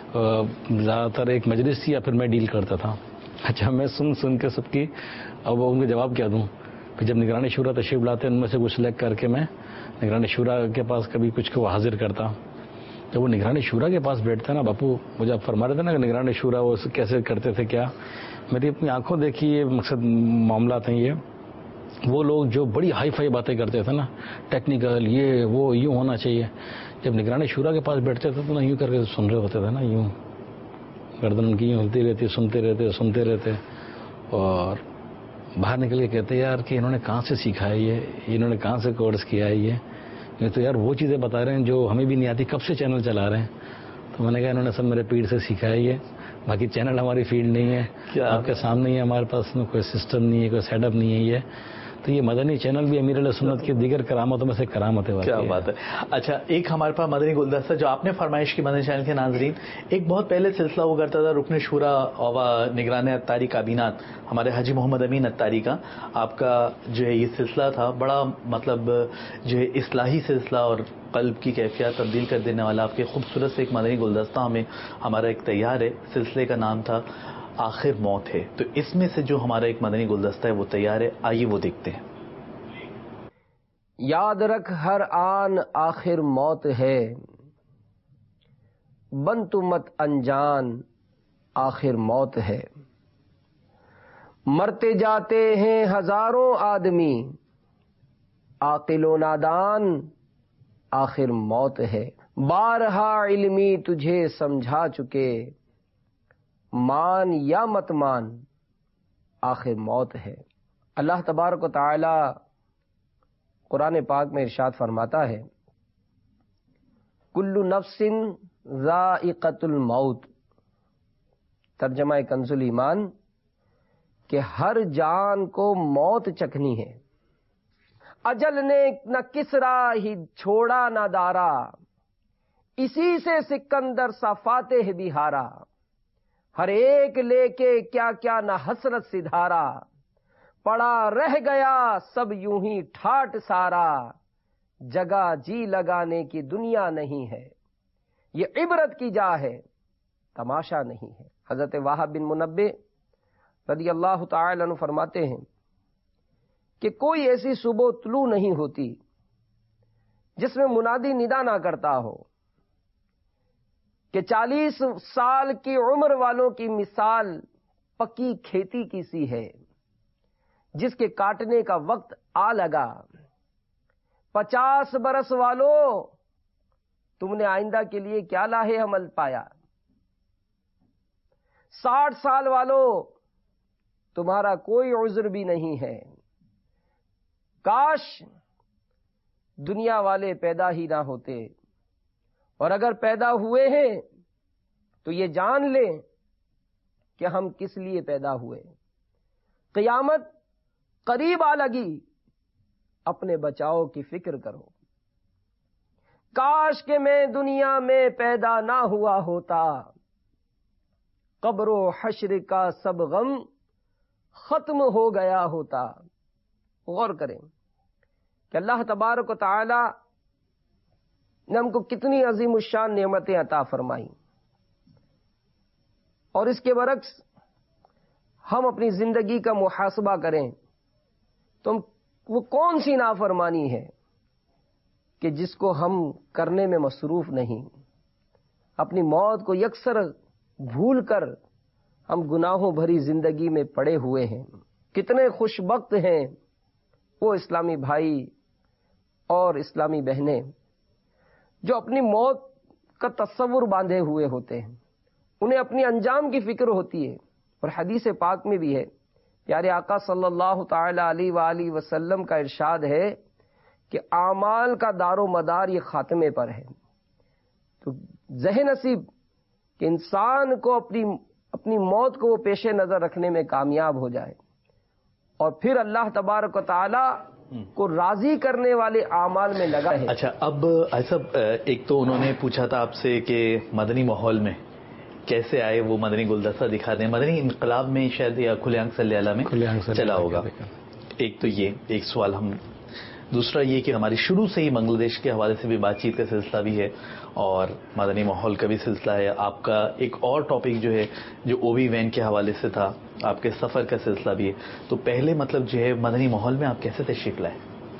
زیادہ تر ایک مجلس تھی یا پھر میں ڈیل کرتا تھا. اچھا میں سن کے سب کی اب ان کو جواب کیا دوں. پھر جب نگران شورا تشریف لاتے ان میں سے کچھ سلیکٹ کر کے میں نگران شورا کے پاس کبھی کچھ کو حاضر کرتا. جب وہ نگران شورا کے پاس بیٹھتا نا باپو، مجھے آپ فرما رہے تھے نا کہ نگران شورا وہ کیسے کرتے تھے کیا، میری اپنی آنکھوں دیکھی یہ مقصد معاملات ہیں. یہ وہ لوگ جو بڑی ہائی فائی باتیں کرتے تھے نا ٹیکنیکل یہ وہ یوں ہونا چاہیے، جب نگران شورا کے پاس بیٹھتے تھے تو نا یوں کر کے سن رہے ہوتے تھے نا، یوں گردن ان کی یوں ہلتی رہتی، سنتے رہتے اور باہر نکل کے کہتے یار کہ انہوں نے کہاں سے سیکھا ہے یہ، انہوں نے کہاں سے کورس کیا ہے یہ تو یار وہ چیزیں بتا رہے ہیں جو ہمیں بھی نہیں آتی، کب سے چینل چلا رہے ہیں. تو میں نے کہا انہوں نے سب میرے پیر سے سیکھا ہے یہ، باقی چینل ہماری فیلڈ نہیں ہے، آپ کے سامنے ہی ہمارے پاس کوئی سسٹم نہیں ہے، کوئی سیٹ اپ نہیں ہے یہ. تو یہ مدنی چینل بھی امیر علیہ سنت کی دیگر کرامتوں میں سے کرامت ہے.
کیا بات ہے. اچھا ایک ہمارے پاس مدنی گلدستہ جو آپ نے فرمائش کی مدنی چینل کے ناظرین، ایک بہت پہلے سلسلہ ہوا کرتا تھا رکن شورا اور نگران اتاری کابینات ہمارے حاجی محمد امین اتاری کا. آپ کا جو ہے یہ سلسلہ تھا بڑا مطلب جو ہے اصلاحی سلسلہ اور قلب کی کیفیت تبدیل کر دینے والا. آپ کے خوبصورت سے ایک مدنی گلدستہ ہمیں ہمارا ایک تیار ہے. سلسلے کا نام تھا آخر موت ہے. تو اس میں سے جو ہمارا ایک مدنی گلدستہ ہے وہ تیار ہے، آئیے وہ دیکھتے ہیں.
یاد رکھ ہر آن آخر موت ہے، بن تو مت انجان آخر موت ہے. مرتے جاتے ہیں ہزاروں آدمی، عاقل و نادان آخر موت ہے. بارہا علمی تجھے سمجھا چکے، مان یا مت مان آخر موت ہے. اللہ تبارک و تعالی قرآن پاک میں ارشاد فرماتا ہے کل نفس ذائقۃ الموت، ترجمہ کنز الایمان کہ ہر جان کو موت چکھنی ہے. اجل نے نہ کسرا ہی چھوڑا نہ دارا، اسی سے سکندر سا فاتح بھی ہارا. ہر ایک لے کے کیا کیا نہ حسرت سدھارا، پڑا رہ گیا سب یوں ہی ٹھاٹ سارا. جگہ جی لگانے کی دنیا نہیں ہے، یہ عبرت کی جا ہے تماشا نہیں ہے. حضرت وہب بن منبہ رضی اللہ تعالی عنہ فرماتے ہیں کہ کوئی ایسی صبح طلوع نہیں ہوتی جس میں منادی ندا نہ کرتا ہو کہ 40 سال کی عمر والوں کی مثال پکی کھیتی کی سی ہے جس کے کاٹنے کا وقت آ لگا. 50 برس والوں تم نے آئندہ کے لیے کیا لاہے عمل پایا. 60 سال والوں تمہارا کوئی عذر بھی نہیں ہے. کاش دنیا والے پیدا ہی نہ ہوتے، اور اگر پیدا ہوئے ہیں تو یہ جان لیں کہ ہم کس لیے پیدا ہوئے. قیامت قریب آ لگی، اپنے بچاؤ کی فکر کرو. کاش کہ میں دنیا میں پیدا نہ ہوا ہوتا، قبر و حشر کا سب غم ختم ہو گیا ہوتا. غور کریں کہ اللہ تبارک و تعالی نے ہم کو کتنی عظیم الشان نعمتیں عطا فرمائیں، اور اس کے برعکس ہم اپنی زندگی کا محاسبہ کریں تو وہ کون سی نافرمانی ہے کہ جس کو ہم کرنے میں مصروف نہیں، اپنی موت کو یکسر بھول کر ہم گناہوں بھری زندگی میں پڑے ہوئے ہیں۔ کتنے خوش بخت ہیں وہ اسلامی بھائی اور اسلامی بہنیں جو اپنی موت کا تصور باندھے ہوئے ہوتے ہیں، انہیں اپنی انجام کی فکر ہوتی ہے، اور حدیث پاک میں بھی ہے، پیارے آقا صلی اللہ تعالی علیہ وآلہ وسلم کا ارشاد ہے کہ اعمال کا دار و مدار یہ خاتمے پر ہے۔ تو ذہن نصیب کہ انسان کو اپنی موت کو وہ پیش نظر رکھنے میں کامیاب ہو جائے، اور پھر اللہ تبارک و تعالی کو راضی کرنے والے اعمال میں لگا ہے۔
اچھا، اب صاحب ایک تو انہوں نے پوچھا تھا آپ سے کہ مدنی ماحول میں کیسے آئے، وہ مدنی گلدستہ دکھا دیں، مدنی انقلاب میں شاید یا کھلے آنکھ صلی اللہ میں چلا ہوگا، ایک تو یہ ایک سوال ہم، دوسرا یہ کہ ہماری شروع سے ہی بنگلہ دیش کے حوالے سے بھی بات چیت کا سلسلہ بھی ہے اور مدنی ماحول کا بھی سلسلہ ہے، آپ کا ایک اور ٹاپک جو ہے جو او بی وین کے حوالے سے تھا، آپ کے سفر کا سلسلہ بھی ہے، تو پہلے مطلب جو ہے مدنی ماحول میں آپ کیسے تشریف لائے؟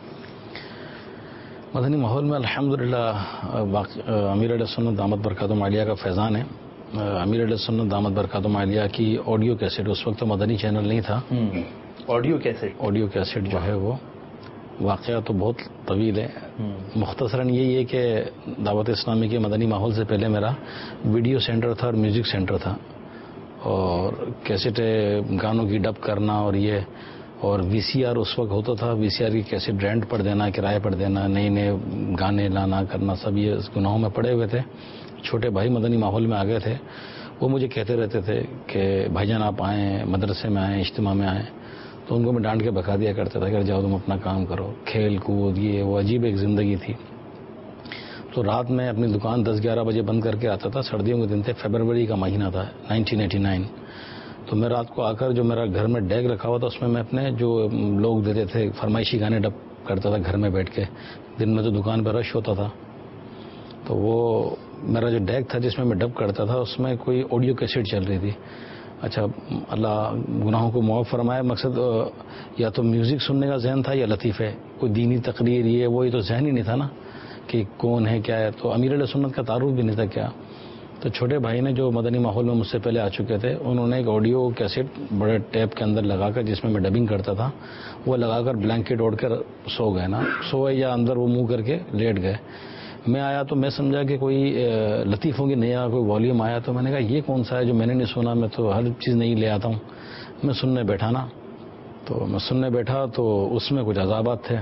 مدنی ماحول میں الحمدللہ امیر علیہ سنت دامت برکاتہم عالیہ کا فیضان ہے۔ امیر علیہ سنت دامت برکاتہم عالیہ کی آڈیو کیسٹ، اس وقت تو مدنی چینل نہیں تھا،
آڈیو کیسٹ
جو ہے وہ واقعہ تو بہت طویل ہے، مختصراً یہی ہے کہ دعوت اسلامی کے مدنی ماحول سے پہلے میرا ویڈیو سینٹر تھا اور میوزک سینٹر تھا، اور کیسٹ گانوں کی ڈب کرنا اور یہ، اور وی سی آر اس وقت ہوتا تھا، وی سی آر کی کیسٹ رینٹ پر دینا، کرائے پر دینا، نئے نئے گانے لانا کرنا، سب یہ گناہوں میں پڑے ہوئے تھے۔ چھوٹے بھائی مدنی ماحول میں آ گئے تھے، وہ مجھے کہتے رہتے تھے کہ بھائی جان آپ آئیں، مدرسے میں آئیں، اجتماع میں آئیں، تو ان کو میں ڈانٹ کے بکا دیا کرتا تھا کہ جاؤ تم اپنا کام کرو، کھیل کود یہ وہ عجیب ایک زندگی تھی۔ تو رات میں اپنی دکان 10-11 بجے بند کر کے آتا تھا، سردیوں کے دن تھے، فیبروری کا مہینہ تھا 1989، تو میں رات کو آ کر جو میرا گھر میں ڈیک رکھا ہوا تھا اس میں اپنے جو لوگ دیتے تھے فرمائشی گانے ڈب کرتا تھا گھر میں بیٹھ کے، دن میں تو دکان پہ رش ہوتا تھا، تو وہ میرا جو ڈیک تھا جس میں میں ڈب کرتا تھا اس میں کوئی آڈیو کیسٹ چل رہی تھی۔ اچھا اللہ گناہوں کو معاف فرمائے، مقصد یا تو میوزک سننے کا ذہن تھا یا لطیفے، کوئی دینی تقریر یہ وہی تو ذہن ہی نہیں تھا نا کہ کون ہے کیا ہے، تو امیر علیہ سنت کا تعارف بھی نہیں تھا کیا۔ تو چھوٹے بھائی نے جو مدنی ماحول میں مجھ سے پہلے آ چکے تھے، انہوں نے ایک آڈیو کیسٹ بڑے ٹیپ کے اندر لگا کر جس میں میں ڈبنگ کرتا تھا، وہ لگا کر بلینکٹ اوڑھ کر سو گئے نا، سوئے یا اندر وہ منہ کر کے لیٹ گئے۔ میں آیا تو میں سمجھا کہ کوئی لطیفوں کی نیا کوئی والیوم آیا، تو میں نے کہا یہ کون سا ہے جو میں نے نہیں سنا، میں تو ہر چیز نہیں لے آتا ہوں۔ میں سننے بیٹھا نا، تو میں سننے بیٹھا تو اس میں کچھ عذابات تھے،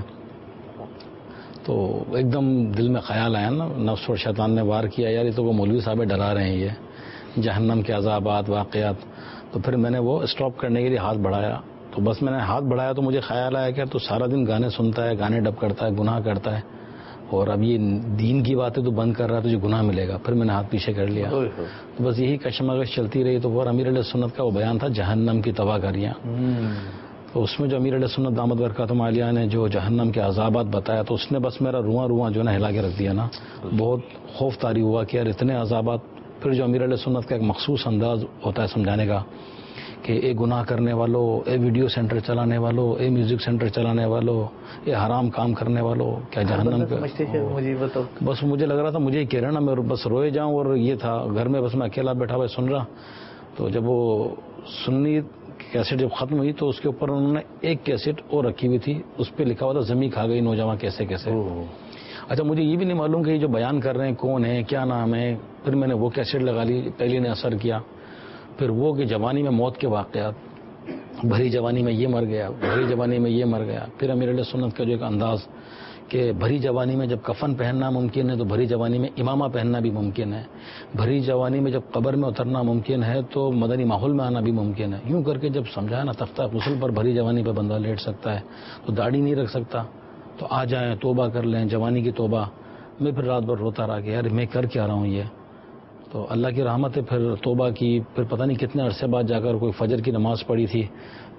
تو ایک دم دل میں خیال آیا نا، نفس اور شیطان نے وار کیا، یار یہ تو وہ مولوی صاحب ڈرا رہے ہیں یہ جہنم کے عذابات واقعات۔ تو پھر میں نے وہ اسٹاپ کرنے کے لیے ہاتھ بڑھایا، تو بس میں نے ہاتھ بڑھایا تو مجھے خیال آیا کہ تو سارا دن گانے سنتا ہے، گانے ڈب کرتا ہے، گناہ کرتا ہے، اور اب یہ دین کی باتیں تو بند کر رہا ہے تو جو گناہ ملے گا۔ پھر میں نے ہاتھ پیچھے کر لیا، تو بس یہی کشمکش چلتی رہی۔ تو وہ امیر علیہ سنت کا وہ بیان تھا جہنم کی تباہ کاریاں، تو اس میں جو امیر علیہ سنت دامت برکاتہم عالیہ نے جو جہنم کے عذابات بتایا، تو اس نے بس میرا رواں جو ہے نا ہلا کے رکھ دیا نا، بہت خوف طاری ہوا کہ یار اتنے عذابات۔ پھر جو امیر علیہ سنت کا ایک مخصوص انداز ہوتا ہے سمجھانے کا کہ اے گناہ کرنے والوں، اے ویڈیو سینٹر چلانے والوں، اے میوزک سینٹر چلانے والوں، اے حرام کام کرنے والوں، کیا جہنم کا بس مجھے لگ رہا تھا مجھے ہی کہہ رہا نا، میں بس روئے جاؤں، اور یہ تھا گھر میں بس میں اکیلا بیٹھا ہوا سن رہا۔ تو جب وہ سنی کیسٹ جب ختم ہوئی تو اس کے اوپر انہوں نے ایک کیسٹ اور رکھی ہوئی تھی، اس پہ لکھا ہوا تھا زمین کھا گئی نوجوان کیسے کیسے۔ اچھا مجھے یہ بھی نہیں معلوم کہ یہ جو بیان کر رہے ہیں کون ہے، کیا نام ہے۔ پھر میں نے وہ کیسٹ لگا لی، پہلی نے اثر کیا۔ پھر وہ کہ جوانی میں موت کے واقعات، بھری جوانی میں یہ مر گیا، بھری جوانی میں یہ مر گیا۔ پھر امیر علیہ سنت کا جو ایک انداز کہ بھری جوانی میں جب کفن پہننا ممکن ہے تو بھری جوانی میں امامہ پہننا بھی ممکن ہے، بھری جوانی میں جب قبر میں اترنا ممکن ہے تو مدنی ماحول میں آنا بھی ممکن ہے۔ یوں کر کے جب سمجھایا نا تختہ غسل پر بھری جوانی پہ بندہ لیٹ سکتا ہے، تو داڑھی نہیں رکھ سکتا، تو آ جائیں توبہ کر لیں، جوانی کی توبہ۔ میں پھر رات بھر روتا رہا کہ یار میں کر کیا رہا ہوں یہ۔ تو اللہ کی رحمت ہے، پھر توبہ کی، پھر پتہ نہیں کتنے عرصے بعد جا کر کوئی فجر کی نماز پڑھی تھی،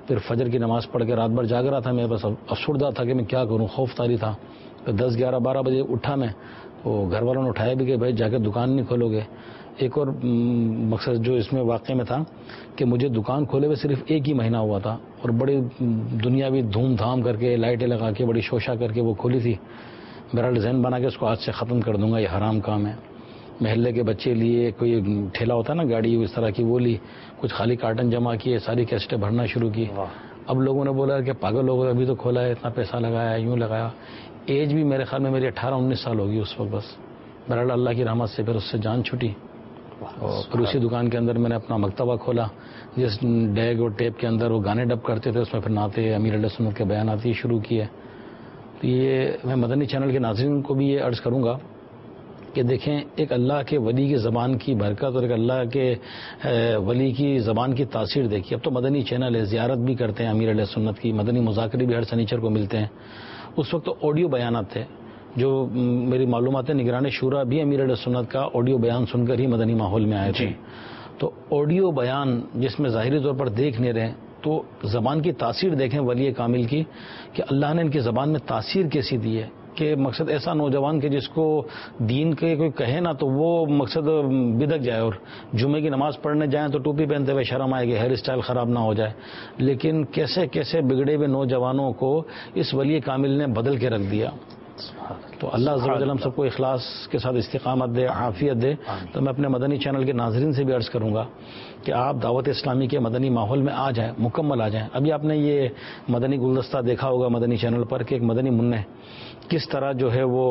پھر فجر کی نماز پڑھ کے رات بھر جاگ رہا تھا میں، بس افسردہ تھا کہ میں کیا کروں، خوف طاری تھا. پھر 10 11 12 بجے اٹھا میں، وہ گھر والوں نے اٹھایا بھی کہ بھائی جا کے دکان نہیں کھولو گے. ایک اور مقصد جو اس میں واقعے میں تھا کہ مجھے دکان کھولے ہوئے صرف 1 ہی مہینہ ہوا تھا، اور بڑی دنیاوی دھوم دھام کر کے لائٹیں لگا کے بڑی شوشا کر کے وہ کھولی تھی. بہرحال ذہن بنا کے اس کو آج سے ختم کر دوں گا، یہ حرام کام ہے. محلے کے بچے لیے کوئی ٹھیلا ہوتا ہے نا گاڑی اس طرح کی، وہ لی، کچھ خالی کارٹن جمع کیے، ساری کیسٹیں بھرنا شروع کی. اب لوگوں نے بولا کہ پاگل ہو گئے، ابھی تو کھولا ہے، اتنا پیسہ لگایا، یوں لگایا. ایج بھی میرے خیال میں میری 18 19 سال ہوگی اس وقت بس. بہرحال اللہ کی رحمت سے پھر اس سے جان چھٹی، اور پھر اسی دکان کے اندر میں نے اپنا مکتبہ کھولا، جس ڈیگ اور ٹیپ کے اندر وہ گانے ڈب کرتے تھے، اس میں پھر نعتیں امیر علیہ سنت کے بیانات یہ شروع کیے. تو یہ میں مدنی چینل کے ناظرین کو بھی یہ عرض کروں گا کہ دیکھیں، ایک اللہ کے ولی کی زبان کی برکت اور ایک اللہ کے ولی کی زبان کی تاثیر دیکھیے. اب تو مدنی چینل ہے، زیارت بھی کرتے ہیں امیر علیہ سنت کی، مدنی مذاکرے بھی ہر سنیچر کو ملتے ہیں. اس وقت تو آڈیو بیانات تھے، جو میری معلومات ہے نگران شورا بھی امیر علیہ سنت کا آڈیو بیان سن کر ہی مدنی ماحول میں آئے تھے. تو آڈیو بیان جس میں ظاہری طور پر دیکھ نہیں رہے، تو زبان کی تاثیر دیکھیں ولی کامل کی، کہ اللہ نے ان کی زبان میں تاثیر کیسی دی ہے. کہ مقصد ایسا نوجوان کہ جس کو دین کے کوئی کہے نا تو وہ مقصد بدک جائے، اور جمعے کی نماز پڑھنے جائیں تو ٹوپی پہنتے ہوئے شرم آئے گی، ہیئر اسٹائل خراب نہ ہو جائے. لیکن کیسے کیسے بگڑے ہوئے نوجوانوں کو اس ولی کامل نے بدل کے رکھ دیا. تو اللہ عز و جل ہم سب کو اخلاص کے ساتھ استقامت دے، عافیت دے. تو میں اپنے مدنی چینل کے ناظرین سے بھی عرض کروں گا کہ آپ دعوت اسلامی کے مدنی ماحول میں آ جائیں، مکمل آ جائیں. ابھی آپ نے یہ مدنی گلدستہ دیکھا ہوگا مدنی چینل پر کہ ایک مدنی منع کس طرح جو ہے وہ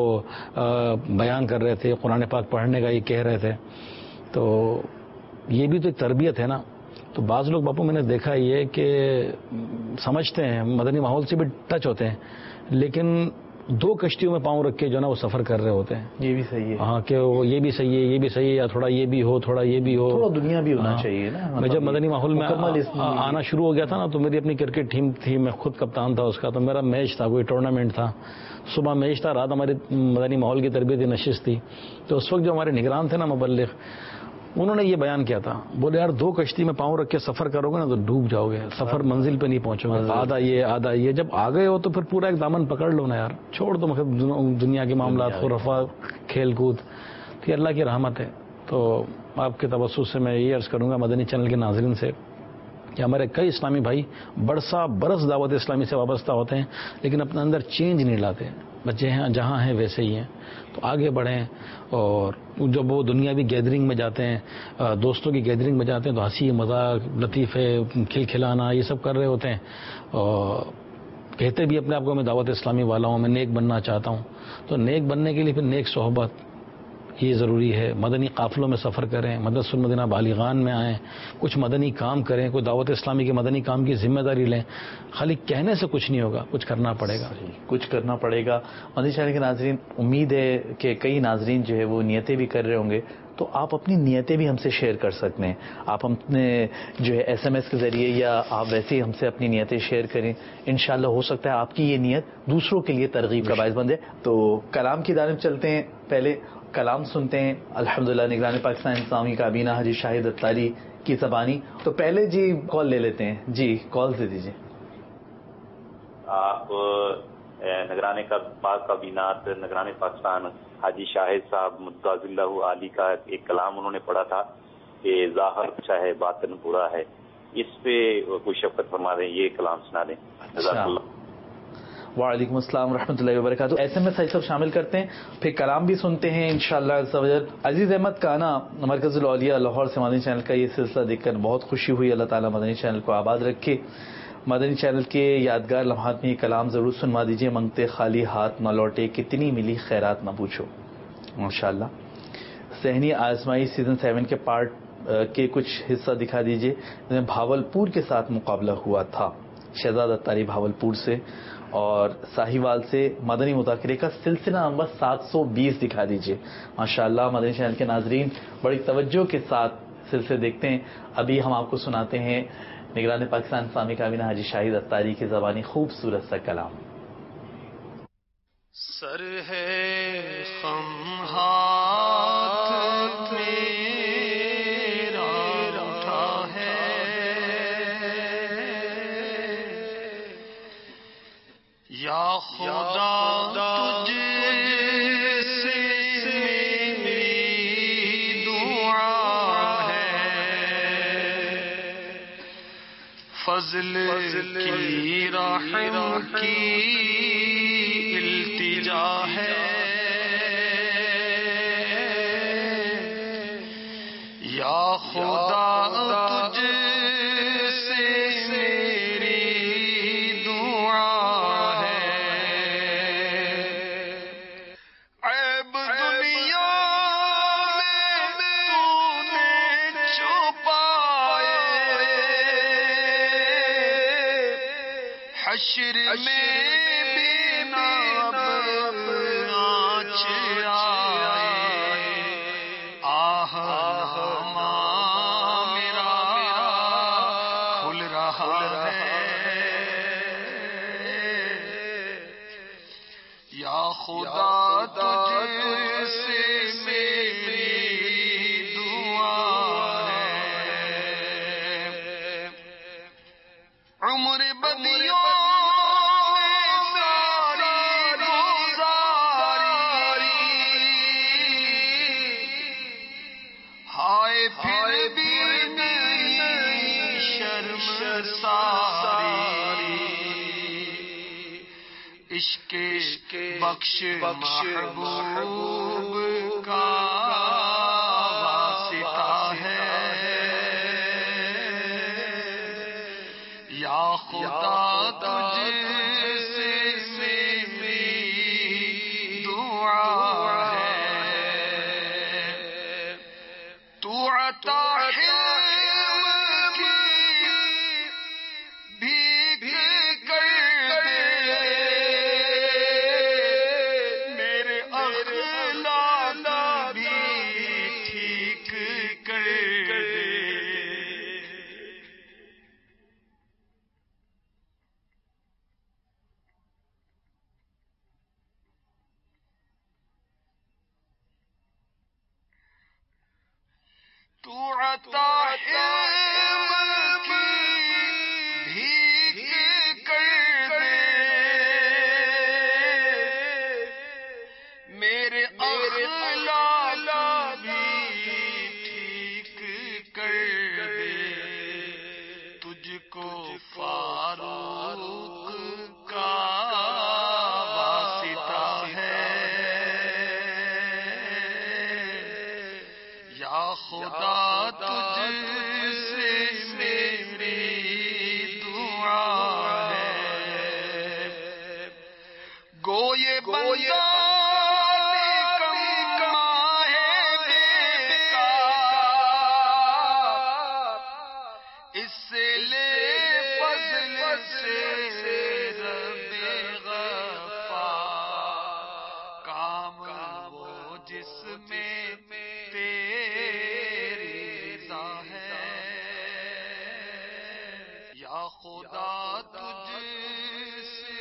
بیان کر رہے تھے، قرآن پاک پڑھنے کا یہ کہہ رہے تھے. تو یہ بھی تو ایک تربیت ہے نا. تو بعض لوگ باپو میں نے دیکھا یہ کہ سمجھتے ہیں، مدنی ماحول سے بھی ٹچ ہوتے ہیں، لیکن 2 کشتیوں میں پاؤں رکھ کے جو نا وہ سفر کر رہے ہوتے ہیں.
یہ بھی صحیح ہے،
ہاں، کہ وہ یہ بھی صحیح ہے، یہ بھی صحیح ہے، یا تھوڑا یہ بھی ہو، تھوڑا یہ بھی ہو،
تھوڑا دنیا بھی ہونا چاہیے نا.
میں جب مدنی ماحول میں آنا شروع ہو گیا تھا نا، تو میری اپنی کرکٹ ٹیم تھی، میں خود کپتان تھا اس کا. تو میرا میچ تھا، کوئی ٹورنامنٹ تھا، صبح میچ تھا، رات ہماری مدنی ماحول کی تربیتی نشست تھی. تو اس وقت جو ہمارے نگران تھے نا مبلغ، انہوں نے یہ بیان کیا تھا، بولے یار 2 کشتی میں پاؤں رکھ کے سفر کرو گے نا تو ڈوب جاؤ گے، سفر منزل پہ نہیں پہنچو گے. آدھا یہ آدھا یہ، جب آ گئے ہو تو پھر پورا ایک دامن پکڑ لو نا یار، چھوڑ دو مطلب دنیا کے معاملات، خرافہ، کھیل کود. تو یہ اللہ کی رحمت ہے. تو آپ کے توسط سے میں یہ عرض کروں گا مدنی چینل کے ناظرین سے کہ ہمارے کئی اسلامی بھائی برس دعوت اسلامی سے وابستہ ہوتے ہیں، لیکن اپنے اندر چینج نہیں لاتے. بچے ہیں جہاں ہیں ویسے ہی ہیں. تو آگے بڑھیں، اور جب وہ دنیاوی گیدرنگ میں جاتے ہیں، دوستوں کی گیدرنگ میں جاتے ہیں، تو ہنسی مذاق، لطیفے، کھل کھلانا، یہ سب کر رہے ہوتے ہیں. اور کہتے بھی اپنے آپ کو میں دعوت اسلامی والا ہوں، میں نیک بننا چاہتا ہوں. تو نیک بننے کے لیے پھر نیک صحبت یہ ضروری ہے. مدنی قافلوں میں سفر کریں، مدرسۃ المدینہ بالیغان میں آئیں، کچھ مدنی کام کریں، کوئی دعوت اسلامی کے مدنی کام کی ذمہ داری لیں. خالی کہنے سے کچھ نہیں ہوگا، کچھ کرنا پڑے گا.
کچھ کرنا پڑے گا. مدنی چینل کے ناظرین، امید ہے کہ کئی ناظرین جو ہے وہ نیتیں بھی کر رہے ہوں گے، تو آپ اپنی نیتیں بھی ہم سے شیئر کر سکتے ہیں. آپ اپنے جو ہے SMS کے ذریعے یا آپ ویسے ہی ہم سے اپنی نیتیں شیئر کریں. انشاءاللہ ہو سکتا ہے آپ کی یہ نیت دوسروں کے لیے ترغیب کا باعث بن جائے. تو کلام کی جانب چلتے ہیں، پہلے کلام سنتے ہیں الحمدللہ نگران پاکستان اسلامی کابینہ حاجی شاہد اتاری کی زبانی. تو پہلے جی کال لے لیتے ہیں. جی کال دے دیجیے.
آپ نگران پاک کابینات نگران پاکستان حاجی شاہد صاحب مدعز اللہ علی کا ایک کلام انہوں نے پڑھا تھا کہ ظاہر اچھا ہے باطن برا ہے، اس پہ کوئی شفقت فرما دیں، یہ کلام سنا دیں. جزاک اللہ.
وعلیکم السلام ورحمۃ اللہ وبرکاتہ. SMS سب شامل کرتے ہیں، پھر کلام بھی سنتے ہیں انشاءاللہ عز و جل. عزیز احمد کانا مرکز الاولیاء لاہور سے مدنی چینل کا یہ سلسلہ دیکھ کر بہت خوشی ہوئی. اللہ تعالیٰ مدنی چینل کو آباد رکھے. مدنی چینل کے یادگار لمحات میں یہ کلام ضرور سنوا دیجیے. منگتے خالی ہاتھ نہ لوٹے، کتنی ملی خیرات نہ پوچھو. ماشاءاللہ. ذہنی آزمائی سیزن 7 کے پارٹ کے کچھ حصہ دکھا دیجیے. بھاولپور کے ساتھ مقابلہ ہوا تھا، شہزاد اتاری بھاولپور سے، اور ساہیوال سے مدنی مذاکرے کا سلسلہ نمبر 720 دکھا دیجیے. ماشاءاللہ مدنی چینل کے ناظرین بڑی توجہ کے ساتھ سلسلے دیکھتے ہیں. ابھی ہم آپ کو سناتے ہیں نگران پاکستان اسلامی کابینہ حاجی شاہد اتاری کی زبانی خوبصورت سا کلام.
سر ہے خم ہاتھ میرا اٹھا ہے، خدا تجھ سے میری دعا ہے، فضل کی رحم کی التجا ہے، یا خدا تجھ سے میری دعا ہے، عیب دنیا میں تو نے چھپائے، حشر میں بھی نہ آنچ آئے، آہ میرا کھل رہا ہے، یا خدا تجھ سے میری دعا ہے، عمر بدیوں پھر بھی نہیں شرم ساری، عشق بخش محبوب کا واسطہ ہے، یا خدا تجھ سے میری دعا ہے، تو عطا حلم کی بھیک کر دے، میرے اخلاق بھی ٹھیک کر دے، تو عطا حلم کی بھیک کر دے، میرے اخلاق بھی ٹھیک کر دے، تجھ کو فاروق کا واسطہ ہے، یا خدا تجھ سے میری دعا ہے، گو یہ بندہ اس سے لے فضل سے رب غفار، کام وہ جس میں تیری رضا ہے، یا خدا تجھ سے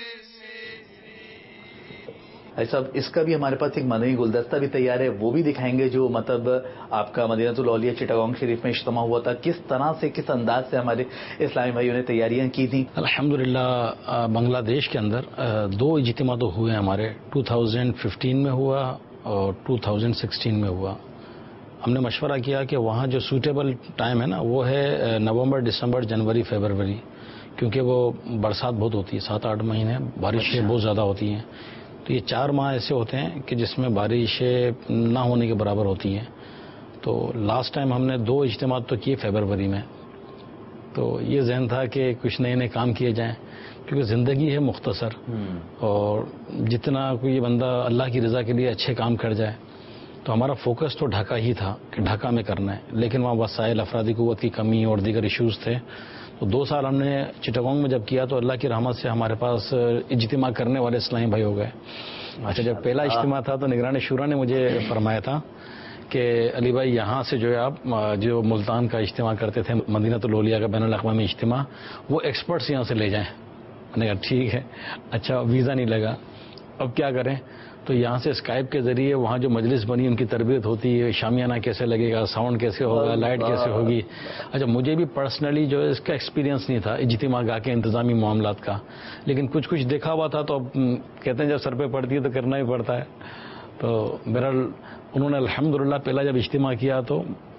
بھائی صاحب اس کا بھی ہمارے پاس ایک مدنی گلدستہ بھی تیار ہے، وہ بھی دکھائیں گے، جو مطلب آپ کا مدینہ الاولیاء چٹاگانگ شریف میں اجتماع ہوا تھا، کس طرح سے کس انداز سے ہمارے اسلامی بھائیوں نے تیاریاں کی تھیں؟
الحمدللہ بنگلہ دیش کے اندر 2 اجتماع تو ہوئے ہمارے، 2015 میں ہوا اور 2016 میں ہوا۔ ہم نے مشورہ کیا کہ وہاں جو سوٹیبل ٹائم ہے نا وہ ہے نومبر، دسمبر، جنوری، فروری، کیونکہ وہ برسات بہت ہوتی ہے، 7-8 مہینے بارشیں بہت زیادہ ہوتی ہیں، تو یہ 4 ماہ ایسے ہوتے ہیں کہ جس میں بارشیں نہ ہونے کے برابر ہوتی ہیں۔ تو لاسٹ ٹائم ہم نے 2 اجتماع تو کیے فروری میں، تو یہ ذہن تھا کہ کچھ نئے کام کیے جائیں، کیونکہ زندگی ہے مختصر، اور جتنا کوئی بندہ اللہ کی رضا کے لیے اچھے کام کر جائے، تو ہمارا فوکس تو ڈھاکہ ہی تھا کہ ڈھاکہ میں کرنا ہے، لیکن وہاں وسائل، افرادی قوت کی کمی اور دیگر ایشوز تھے، تو 2 سال ہم نے چٹاگانگ میں جب کیا تو اللہ کی رحمت سے ہمارے پاس اجتماع کرنے والے اسلامی بھائی ہو گئے۔ اچھا، جب پہلا اجتماع تھا تو نگران شورا نے مجھے فرمایا تھا کہ علی بھائی یہاں سے جو ہے آپ جو ملتان کا اجتماع کرتے تھے، مدینہ الاولیاء کا بین الاقوامی اجتماع، وہ ایکسپرٹس یہاں سے لے جائیں۔ میں نے کہا ٹھیک ہے۔ اچھا، ویزا نہیں لگا، اب کیا کریں؟ تو یہاں سے اسکائپ کے ذریعے وہاں جو مجلس بنی ان کی تربیت ہوتی ہے، شامیانہ کیسے لگے گا، ساؤنڈ کیسے ہوگا، لائٹ کیسے ہوگی. اچھا مجھے بھی پرسنلی جو ہے اس کا ایکسپیرینس نہیں تھا اجتماع گاہ کے انتظامی معاملات کا، لیکن کچھ دیکھا ہوا تھا. تو اب کہتے ہیں جب سر پہ پڑتی ہے تو کرنا ہی پڑتا ہے. تو بہرحال انہوں نے الحمدللہ پہلا جب اجتماع کیا تو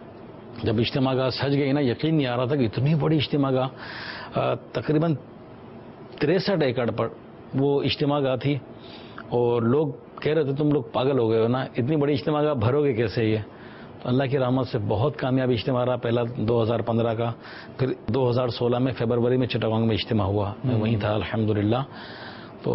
جب اجتماع گاہ سج گئی نا، یقین نہیں آ رہا تھا کہ اتنی بڑی اجتماع گاہ، تقریباً 63 ایکڑ پر وہ اجتماع گاہ تھی. اور لوگ کہہ رہے تھے تم لوگ پاگل ہو گئے ہو نا، اتنی بڑی اجتماع گاہ بھرو گے کیسے یہ. تو اللہ کی رحمت سے بہت کامیاب اجتماع رہا. پہلا 2015 کا، پھر 2016 میں فیبروری میں چٹاگانگ میں اجتماع ہوا، میں وہیں تھا الحمدللہ. تو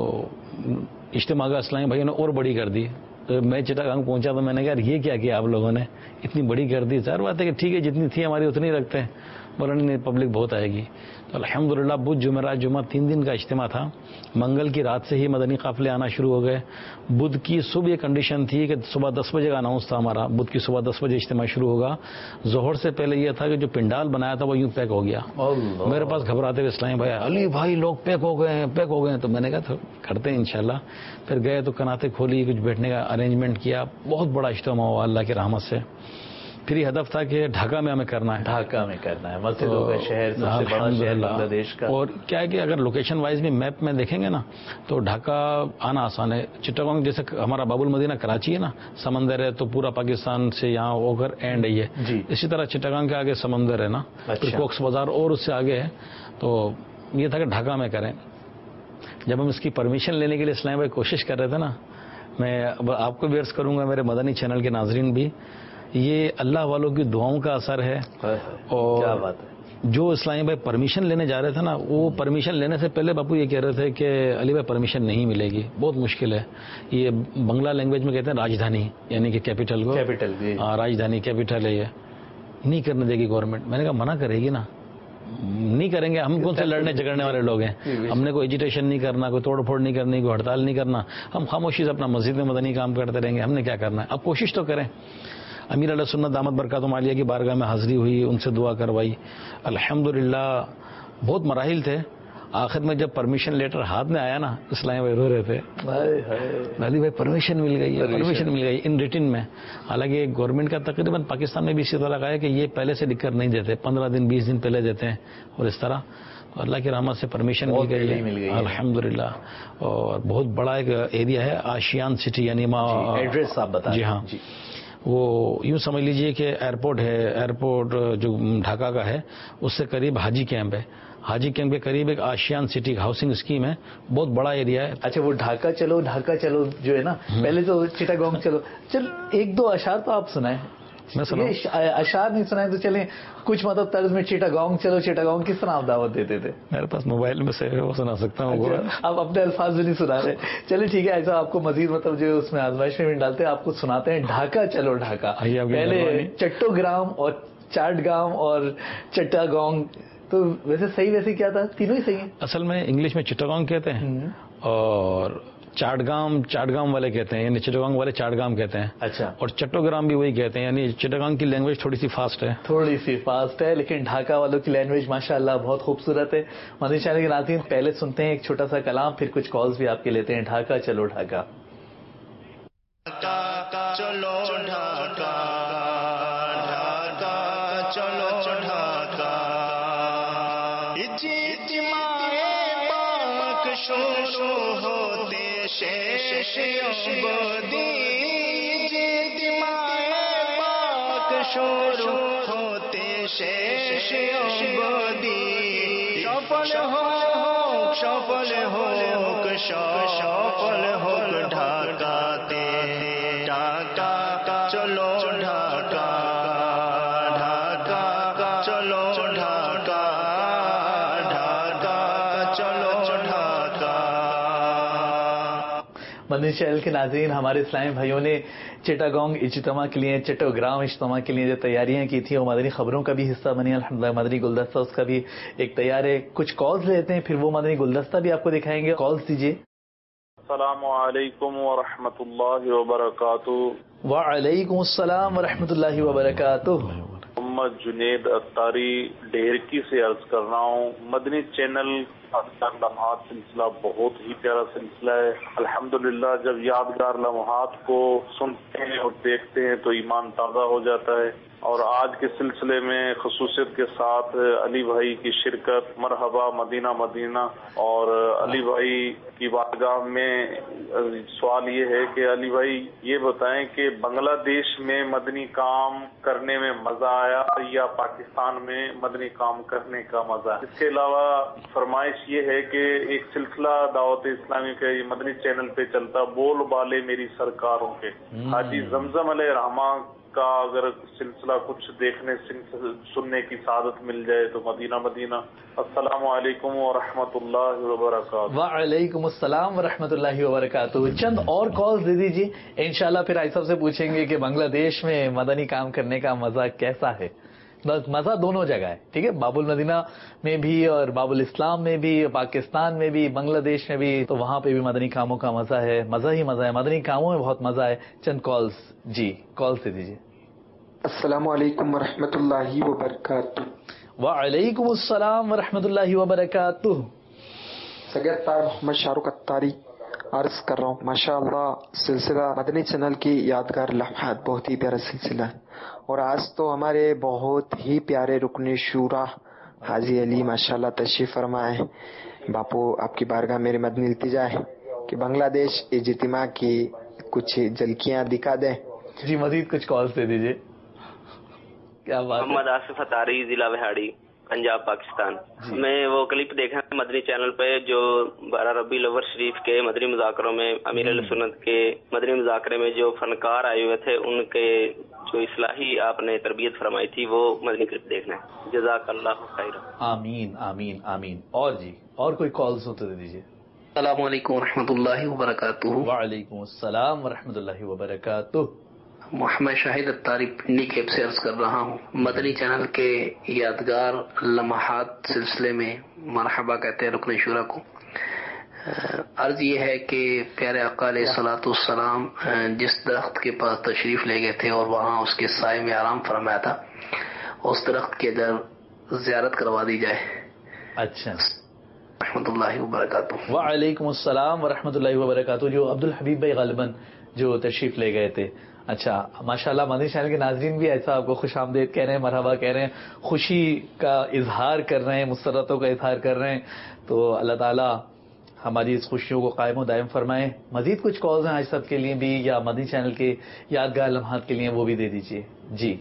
اجتماع گاہ اسلامی بھائیوں نے اور بڑی کر دی. میں چٹاگانگ پہنچا تو میں نے کہا یہ کیا آپ لوگوں نے اتنی بڑی کر دی. ظاہر بات ہے کہ ٹھیک ہے جتنی تھی ہماری اتنی رکھتے ہیں. بولا نہیں پبلک بہت آئے گی. تو الحمدللہ بدھ جمعرات جمعہ 3 دن کا اجتماع تھا. منگل کی رات سے ہی مدنی قافلے آنا شروع ہو گئے. بدھ کی صبح یہ کنڈیشن تھی کہ صبح 10 بجے کا اناؤنس تھا ہمارا، بدھ کی صبح 10 بجے اجتماع شروع ہوگا. ظہر سے پہلے یہ تھا کہ جو پنڈال بنایا تھا وہ یوں پیک ہو گیا. میرے پاس گھبراتے ہوئے اسلامی بھائی، علی بھائی لوگ پیک ہو گئے ہیں. تو میں نے کہا کرتے ہیں انشاءاللہ. پھر گئے تو کناتیں کھولی، کچھ بیٹھنے کا ارینجمنٹ کیا. بہت بڑا اجتماع ہوا اللہ کی رحمت سے. پھر یہ ہدف تھا کہ ڈھاکہ میں ہمیں کرنا ہے.
ڈھاکہ میں کرنا ہے، مسجدوں کا شہر، سب سے بڑا شہر بنگلہ دیش کا. اور
کیا ہے کہ اگر لوکیشن وائز بھی میپ میں دیکھیں گے نا تو ڈھاکہ آنا آسان ہے. چٹاگانگ جیسے ہمارا باب المدینہ کراچی ہے نا، سمندر ہے تو پورا پاکستان سے یہاں ہو کر اینڈ ہے یہ. اسی طرح چٹاگانگ کے آگے سمندر ہے نا، پھر کوکس بازار اور اس سے آگے ہے. تو یہ تھا کہ ڈھاکہ میں کریں. جب ہم اس کی پرمیشن لینے کے لیے اسلام بھائی کوشش کر رہے تھے نا، میں آپ کو بھی عرض کروں گا، میرے مدنی چینل کے ناظرین بھی، یہ اللہ والوں کی دعاؤں کا اثر ہے. اور
کیا بات ہے،
جو اسلامی بھائی پرمیشن لینے جا رہے تھے نا، وہ پرمیشن لینے سے پہلے باپو یہ کہہ رہے تھے کہ علی بھائی پرمیشن نہیں ملے گی، بہت مشکل ہے. یہ بنگلہ لینگویج میں کہتے ہیں راجدھانی، یعنی کہ کیپٹل کو، راجدھانی کیپٹل ہے، یہ نہیں کرنے دے گی گورنمنٹ. میں نے کہا منع کرے گی نا، نہیں کریں گے. ہم کون سے لڑنے جھگڑنے والے لوگ ہیں؟ ہم نے کوئی ایجیٹیشن نہیں کرنا، کوئی توڑ پھوڑ نہیں کرنی، کوئی ہڑتال نہیں کرنا. ہم خاموشی سے اپنا مسجد میں مدنی کام کرتے رہیں گے. ہم نے کیا کرنا ہے؟ اب کوشش تو کریں. امیر علیہ سنت دامت برکاتہم عالیہ کی بارگاہ میں حاضری ہوئی، ان سے دعا کروائی. الحمدللہ بہت مراحل تھے. آخر میں جب پرمیشن لیٹر ہاتھ میں آیا نا، اسلامی بھائی رو رہے تھے، علی بھائی پرمیشن مل گئی ہے، پرمیشن مل گئی ان ریٹن میں. حالانکہ گورنمنٹ کا تقریباً پاکستان میں بھی اسی طرح کا ہے کہ یہ پہلے سے لکھ کر نہیں دیتے، 15 دن 20 دن پہلے دیتے ہیں اور اس طرح. تو اللہ کی رحمت سے پرمیشن مل گئی ہے الحمدللہ. اور بہت بڑا ایک ایریا ہے آشیان سٹی، یعنی
ایڈریس آپ بتا.
جی ہاں، وہ یوں سمجھ لیجئے کہ ایئرپورٹ ہے، ایئرپورٹ جو ڈھاکہ کا ہے اس سے قریب حاجی کیمپ ہے. حاجی کیمپ کے قریب ایک آشیان سٹی ہاؤسنگ اسکیم ہے، بہت بڑا ایریا ہے.
اچھا وہ ڈھاکہ چلو جو ہے نا، پہلے تو چٹاگانگ چل 1-2 اشعار تو آپ سنائیں.
میں سناؤں؟
اشعار نہیں سنائیں تو چلیں کچھ مطلب طرز میں چٹاگانگ کس طرح آپ دعوت دیتے تھے؟
میرے پاس موبائل میں سے وہ سنا سکتا ہوں.
آپ اپنے الفاظ بھی نہیں سنا رہے. چلے ٹھیک ہے، ایسا آپ کو مزید مطلب جو اس میں آزمائش میں ڈالتے ہیں آپ کو سناتے ہیں. ڈھاکہ چلو ڈھاکہ. پہلے چٹوگرام اور چاٹگام اور چٹاگانگ، تو ویسے کیا تھا؟ تینوں ہی صحیح ہیں.
اصل میں انگلش میں چٹاگانگ کہتے ہیں اور چاٹگام والے کہتے ہیں، یعنی چٹاگانگ والے چاٹگام کہتے ہیں.
اچھا.
اور چٹوگرام بھی وہی کہتے ہیں، یعنی چٹاگانگ کی لینگویج تھوڑی سی فاسٹ ہے، لیکن ڈھاکہ والوں کی لینگویج ماشاءاللہ بہت خوبصورت ہے. مدنی چینل کے ناظرین پہلے سنتے ہیں ایک چھوٹا سا کلام، پھر کچھ کالز بھی آپ کے لیتے ہیں. ڈھاکہ چلو ڈھاکہ.
چلو ڈھاکہ چلو ڈھاکہ، شروع ہوتے شیش عبودی، پاک شروع ہوتے شیش عبودی. شفل ہو ڈھاکہ تے ڈھاکہ چلو ڈھاکہ، ڈھاکہ چلو ڈھاکہ، ڈھاکہ چلو ڈھاکہ.
مدنی چینل کے ناظرین، ہمارے اسلامی بھائیوں نے چٹاگانگ اجتماع کے لیے، چٹوگرام اجتماع کے لیے جو تیاریاں کی تھیں وہ مدنی خبروں کا بھی حصہ بنی. الحمدللہ مدنی گلدستہ اس کا بھی ایک تیار ہے. کچھ کالز لیتے ہیں، پھر وہ مدنی گلدستہ بھی آپ کو دکھائیں گے. کالز دیجیے.
السلام علیکم ورحمۃ اللہ وبرکاتہ.
وعلیکم السلام ورحمۃ اللہ وبرکاتہ.
محمد جنید اتاری ڈیرکی سے عرض کر رہا ہوں. مدنی چینل لمحات سلسلہ بہت ہی پیارا سلسلہ ہے. الحمدللہ جب یادگار لمحات کو سنتے ہیں اور دیکھتے ہیں تو ایمان تازہ ہو جاتا ہے. اور آج کے سلسلے میں خصوصیت کے ساتھ علی بھائی کی شرکت، مرحبا مدینہ مدینہ. اور علی بھائی کی بارگاہ میں سوال یہ ہے کہ علی بھائی یہ بتائیں کہ بنگلہ دیش میں مدنی کام کرنے میں مزہ آیا یا پاکستان میں مدنی کام کرنے کا مزہ؟ اس کے علاوہ فرمائش یہ ہے کہ ایک سلسلہ دعوت اسلامی کے مدنی چینل پہ چلتا بول بالے میری سرکاروں کے، حاجی زمزم علیہ رحمان کا اگر سلسلہ کچھ دیکھنے سننے کی سعادت مل جائے تو مدینہ مدینہ. السلام علیکم ورحمۃ اللہ وبرکاتہ.
وعلیکم السلام ورحمۃ اللہ وبرکاتہ. چند اور کالز دے دیجیے، انشاءاللہ پھر آئی صاحب سے پوچھیں گے کہ بنگلہ دیش میں مدنی کام کرنے کا مزہ کیسا ہے. مزہ دونوں جگہ ہے، ٹھیک ہے، باب المدینہ میں بھی اور باب الاسلام میں بھی، پاکستان میں بھی، بنگلہ دیش میں بھی، تو وہاں پہ بھی مدنی کاموں کا مزہ ہے، مزہ ہی مزہ ہے، مدنی کاموں میں بہت مزہ ہے. چند کالز، جی کالز دے دیجیے.
السلام علیکم ورحمۃ اللہ وبرکاتہ.
وعلیکم السلام ورحمۃ اللہ وبرکاتہ.
سید طاہر محمد شاہ رخ اتاری عرض کر رہا ہوں. ماشاء اللہ سلسلہ مدنی چینل کی یادگار لمحات بہت ہی پیارا سلسلہ ہے. اور آج تو ہمارے بہت ہی پیارے رکن شورا حاجی علی ماشاء اللہ تشریف فرمائے. باپو آپ کی بارگاہ میری مدنی التجا ہے کہ بنگلہ دیش اجتماع کی کچھ جھلکیاں دکھا دیں.
جی مزید کچھ کالز دے دیجیے. کیا بات ہے.
محمد آصف اتاری، ضلع وہاڑی، پنجاب، پاکستان. میں وہ کلپ دیکھا مدنی چینل پہ جو 12 ربیع الاول شریف کے مدنی مذاکروں میں امیر اہل سنت کے مدنی مذاکرے میں جو فنکار آئے ہوئے تھے ان کے جو اصلاحی آپ نے تربیت فرمائی تھی وہ مدنی کلپ دیکھنا ہے. جزاک اللہ خیر.
آمین آمین آمین. اور جی اور کوئی کالز ہو تو دے دیجیے.
السلام علیکم ورحمۃ اللہ وبرکاتہ.
وعلیکم السلام ورحمۃ اللہ وبرکاتہ.
محمد شاہد اتاری پنڈی کیپ سے عرض کر رہا ہوں. مدنی چینل کے یادگار لمحات سلسلے میں مرحبا کہتے ہیں رکن شورا کو. عرض یہ ہے کہ پیارے آقا علیہ الصلوۃ والسلام جس درخت کے پاس تشریف لے گئے تھے اور وہاں اس کے سائے میں آرام فرمایا تھا، اس درخت کی اگر زیارت کروا دی جائے.
اچھا.
رحمۃ اللہ وبرکاتہ.
وعلیکم السلام ورحمۃ اللہ وبرکاتہ. جو عبدالحبیب بھائی غالباً جو تشریف لے گئے تھے. اچھا ماشاءاللہ مدنی چینل کے ناظرین بھی ایسا آپ کو خوش آمدید کہہ رہے ہیں، مرحبا کہہ رہے ہیں، خوشی کا اظہار کر رہے ہیں، مسرتوں کا اظہار کر رہے ہیں. تو اللہ تعالیٰ ہماری اس خوشیوں کو قائم و دائم فرمائیں. مزید کچھ کالز ہیں آج سب کے لیے بھی یا مدنی چینل کے یادگار لمحات کے لیے وہ بھی دے دیجیے. جی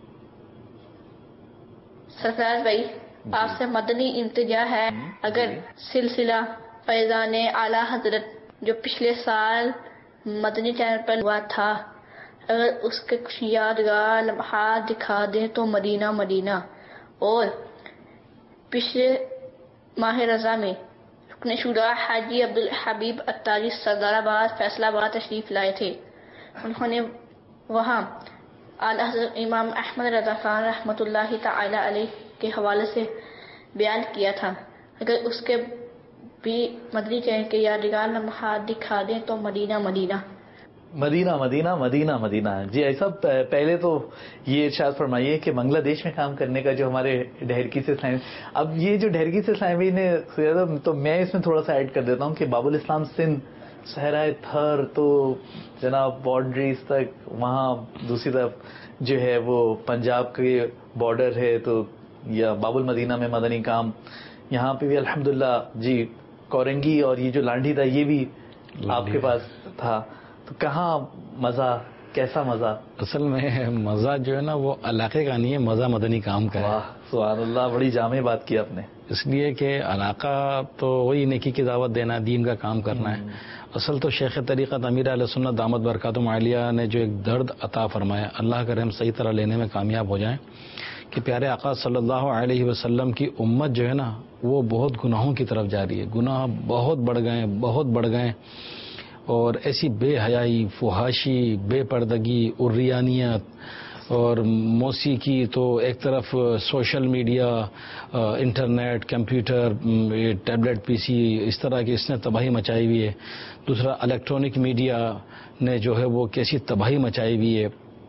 سرفراز بھائی آپ سے مدنی التجا ہے، اگر سلسلہ فیضان اعلی حضرت جو پچھلے سال مدنی چینل پر ہوا تھا اگر اس کے کچھ یادگار لمحات دکھا دیں تو مدینہ مدینہ. اور پچھلے ماہ رضا میں رکن شورا حاجی عبدالحبیب اتاری سردار آباد فیصلہ آباد تشریف لائے تھے. انہوں نے وہاں اعلیٰ حضرت امام احمد رضا خان رحمۃ اللہ تعالی علیہ کے حوالے سے بیان کیا تھا. اگر اس کے بھی مدنی چینل کے یادگار لمحات دکھا دیں تو مدینہ مدینہ.
مدینہ مدینہ مدینہ مدینہ. جی ایسا پہلے تو یہ ارشاد فرمائیے کہ بنگلہ دیش میں کام کرنے کا جو ہمارے ڈھیرکی سے اسلامی، اب یہ جو ڈھیرکی سے اسلامی نے تو میں اس میں تھوڑا سا ایڈ کر دیتا ہوں کہ باب الاسلام سندھ صحرائے تھر تو جناب باؤنڈریز تک، وہاں دوسری طرف جو ہے وہ پنجاب کے بارڈر ہے، تو یا باب المدینہ میں مدنی کام یہاں پہ بھی الحمدللہ. جی کورنگی اور یہ جو لانڈھی تھا یہ بھی آپ کے پاس تھا، تو کہاں مزہ، کیسا مزہ؟
اصل میں مزہ جو ہے نا وہ علاقے کا نہیں ہے، مزہ مدنی کام کا ہے.
واہ سبحان اللہ، بڑی جامع بات کی آپ نے.
اس لیے کہ علاقہ تو وہی نیکی کی دعوت دینا، دین کا کام کرنا ہے. اصل تو شیخ طریقت امیر اہل سنت دامت برکاتہم عالیہ نے جو ایک درد عطا فرمایا، اللہ کرے ہم صحیح طرح لینے میں کامیاب ہو جائیں، کہ پیارے آقا صلی اللہ علیہ وسلم کی امت جو ہے نا وہ بہت گناہوں کی طرف جا رہی ہے. گناہ بہت بڑھ گئے، بہت بڑھ گئے، اور ایسی بے حیائی، فحاشی، بے پردگی، عریانیت اور موسیقی، تو ایک طرف social media, internet, computer, tablet, P C, اس طرح کی اس نے تباہی مچائی ہوئی ہے. دوسرا الیکٹرانک میڈیا نے جو ہے وہ کیسی تباہی مچائی ہوئی ہے.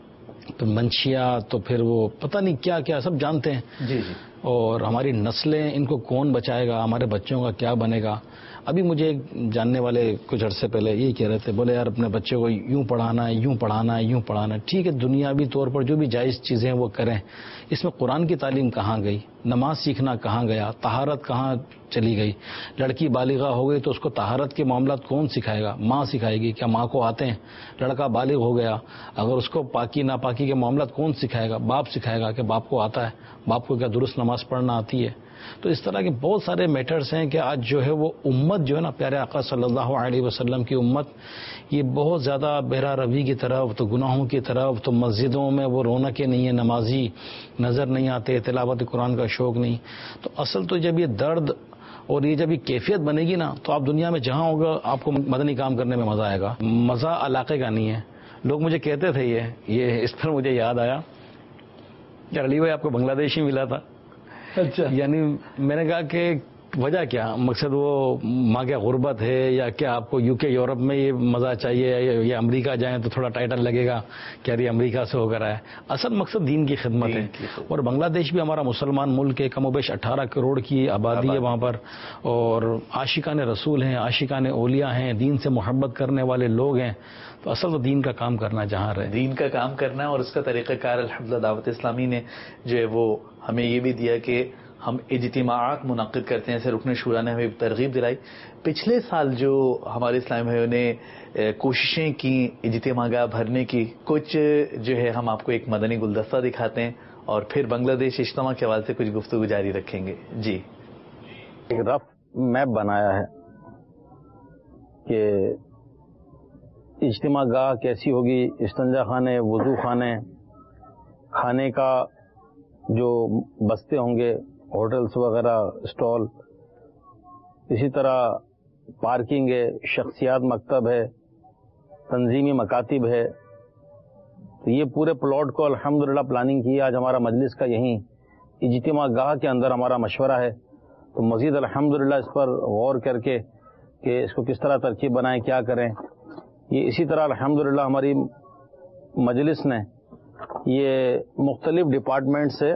تو منشیات تو پھر وہ پتہ نہیں کیا کیا سب جانتے ہیں.
جی جی.
اور ہماری نسلیں ان کو کون بچائے گا, ہمارے بچوں کا کیا بنے گا. ابھی مجھے جاننے والے کچھ عرصے پہلے یہی کہہ رہے تھے, بولے یار اپنے بچے کو یوں پڑھانا ہے, یوں پڑھانا ہے, یوں پڑھانا ہے. ٹھیک ہے, دنیاوی طور پر جو بھی جائز چیزیں وہ کریں, اس میں قرآن کی تعلیم کہاں گئی, نماز سیکھنا کہاں گیا, طہارت کہاں چلی گئی. لڑکی بالغہ ہو گئی تو اس کو طہارت کے معاملات کون سکھائے گا, ماں سکھائے گی. کیا ماں کو آتے ہیں؟ لڑکا بالغ ہو گیا, اگر اس کو پاکی ناپاکی کے معاملات کون سکھائے گا؟ باپ سکھائے گا کہ باپ کو آتا ہے, باپ کو کیا درست نماز پڑھنا آتی ہے. تو اس طرح کے بہت سارے میٹرز ہیں کہ آج جو ہے وہ امت جو ہے نا, پیارے آقا صلی اللہ علیہ وسلم کی امت, یہ بہت زیادہ بہرا روی کی طرف, تو گناہوں کی طرف, تو مسجدوں میں وہ رونقیں نہیں ہیں, نمازی نظر نہیں آتے, تلاوت قرآن کا شوق نہیں. تو اصل تو جب یہ درد اور یہ جب یہ کیفیت بنے گی نا, تو آپ دنیا میں جہاں ہوگا آپ کو مدنی کام کرنے میں مزہ آئے گا. مزہ علاقے کا نہیں ہے. لوگ مجھے کہتے تھے یہ اس پر مجھے یاد آیا کہ علی بھائی آپ کو بنگلہ دیشی ملا تھا. اچھا. یعنی میں نے کہا کہ وجہ کیا, مقصد وہ ماں کیا غربت ہے, یا کیا آپ کو یو کے یورپ میں یہ مزہ چاہیے, یا امریکہ جائیں تو تھوڑا ٹائٹل لگے گا کہ یار یہ امریکہ سے ہو کر آیا. اصل مقصد دین کی خدمت ہے. اور بنگلہ دیش بھی ہمارا مسلمان ملک ہے, کم و بیش 18 کروڑ کی آبادی ہے وہاں پر, اور عاشقان رسول ہیں, عاشقان اولیاء ہیں, دین سے محبت کرنے والے لوگ ہیں. تو اصل تو دین کا کام کرنا, جہاں رہے
دین کا کام کرنا ہے. اور اس کا طریقہ کار الحمدللہ دعوت اسلامی نے جو ہے وہ ہمیں یہ بھی دیا کہ ہم اجتماعات منعقد کرتے ہیں. ایسے رکن شورا نے ہمیں ترغیب دلائی. پچھلے سال جو ہمارے اسلامی بھائیوں نے کوششیں کی اجتماع گاہ بھرنے کی, کچھ جو ہے ہم آپ کو ایک مدنی گلدستہ دکھاتے ہیں اور پھر بنگلہ دیش اجتماع کے حوالے سے کچھ گفتگو جاری رکھیں گے. جی.
ایک رف میپ بنایا ہے کہ اجتماع گاہ کیسی ہوگی, استنجا خانے, وضو خانے, کھانے کا جو بستے ہوں گے, ہوٹلز وغیرہ, اسٹال, اسی طرح پارکنگ ہے, شخصیات مکتب ہے, تنظیمی مکاتب ہے. تو یہ پورے پلاٹ کو الحمدللہ پلاننگ کی. آج ہمارا مجلس کا یہیں اجتماع گاہ کے اندر ہمارا مشورہ ہے. تو مزید الحمدللہ اس پر غور کر کے کہ اس کو کس طرح ترکیب بنائیں, کیا کریں. یہ اسی طرح الحمدللہ ہماری مجلس نے یہ مختلف ڈپارٹمنٹ سے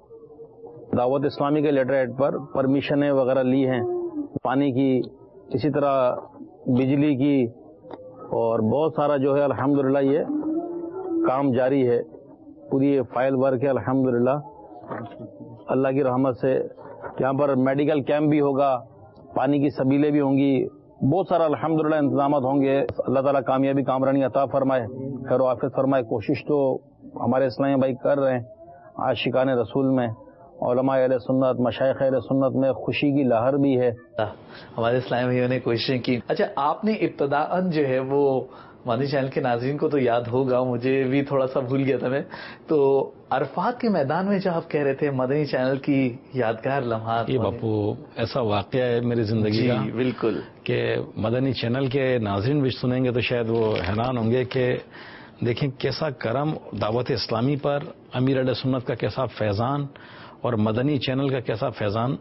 دعوت اسلامی کے لیٹر ہیڈ پر پرمیشنیں وغیرہ لی ہیں, پانی کی, اسی طرح بجلی کی, اور بہت سارا جو ہے الحمدللہ یہ کام جاری ہے. پوری فائل ورک ہے الحمدللہ اللہ کی رحمت سے. یہاں پر میڈیکل کیمپ بھی ہوگا, پانی کی سبیلیں بھی ہوں گی, بہت سارا الحمدللہ انتظامات ہوں گے. اللہ تعالیٰ کامیابی کامرانی عطا فرمائے, خیر و عافیت فرمائے. کوشش تو ہمارے اسلامی بھائی کر رہے ہیں. عاشقان رسول میں, علماء اہل سنت, مشائخ اہل سنت میں خوشی کی لہر بھی ہے.
ہمارے اسلامی بھائیوں نے کوششیں کی. اچھا, آپ نے ابتداءً جو ہے وہ مدنی چینل کے ناظرین کو تو یاد ہوگا, مجھے بھی تھوڑا سا بھول گیا تھا میں, تو عرفات کے میدان میں جو آپ کہہ رہے تھے مدنی چینل کی یادگار لمحات.
یہ باپو ایسا واقعہ ہے میری زندگی کا,
بالکل, کہ
مدنی چینل کے ناظرین بھی سنیں گے تو شاید وہ حیران ہوں گے کہ دیکھیں کیسا کرم دعوت اسلامی پر, امیر علیہ سنت کا کیسا فیضان, اور مدنی چینل کا کیسا فیضان.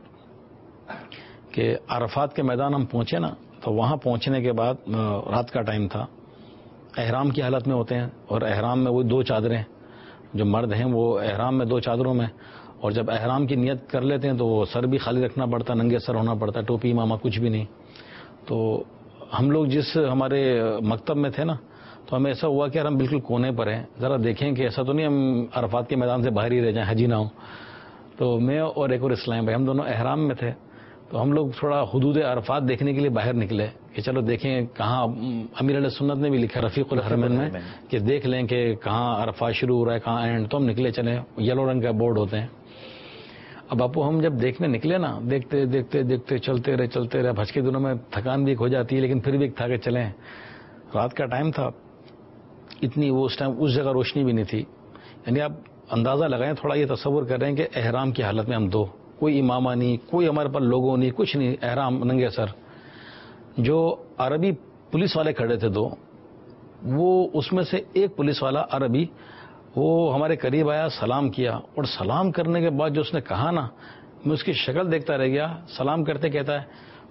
کہ عرفات کے میدان ہم پہنچے نا, تو وہاں پہنچنے کے بعد رات کا ٹائم تھا, احرام کی حالت میں ہوتے ہیں, اور احرام میں وہ 2 چادریں, جو مرد ہیں وہ احرام میں 2 چادروں میں, اور جب احرام کی نیت کر لیتے ہیں تو وہ سر بھی خالی رکھنا پڑتا, ننگے سر ہونا پڑتا, ٹوپی امامہ کچھ بھی نہیں. تو ہم لوگ جس ہمارے مکتب میں تھے نا, تو ہمیں ایسا ہوا کہ یار ہم بالکل کونے پر ہیں, ذرا دیکھیں کہ ایسا تو نہیں ہم عرفات کے میدان سے باہر ہی رہ جائیں, حجی نہ ہوں. تو میں اور ایک اور اسلام بھائی, ہم دونوں احرام میں تھے. تو ہم لوگ تھوڑا حدود عرفات دیکھنے کے لیے باہر نکلے کہ چلو دیکھیں کہاں, امیر علیہ سنت نے بھی لکھا رفیق الحرمین میں کہ دیکھ لیں کہ کہاں عرفات شروع ہو رہا ہے, کہاں اینڈ. تو ہم نکلے, چلے, یلو رنگ کا بورڈ ہوتے ہیں. اب آپ ہم جب دیکھنے نکلے نا, دیکھتے دیکھتے دیکھتے چلتے رہے. بھج کے دنوں میں تھکان بھی ہو جاتی ہے, لیکن پھر بھی تھا کہ چلیں. رات کا ٹائم تھا, اتنی وہ اس ٹائم اس جگہ روشنی بھی نہیں تھی. یعنی آپ اندازہ لگائیں, تھوڑا یہ تصور کر رہے ہیں کہ احرام کی حالت میں ہم 2, کوئی امامہ نہیں, کوئی ہمارے پاس لوگوں نہیں, کچھ نہیں, احرام ننگے سر. جو عربی پولیس والے کھڑے تھے 2, وہ اس میں سے ایک پولیس والا عربی وہ ہمارے قریب آیا, سلام کیا, اور سلام کرنے کے بعد جو اس نے کہا نا, میں اس کی شکل دیکھتا رہ گیا. سلام کرتے کہتا ہے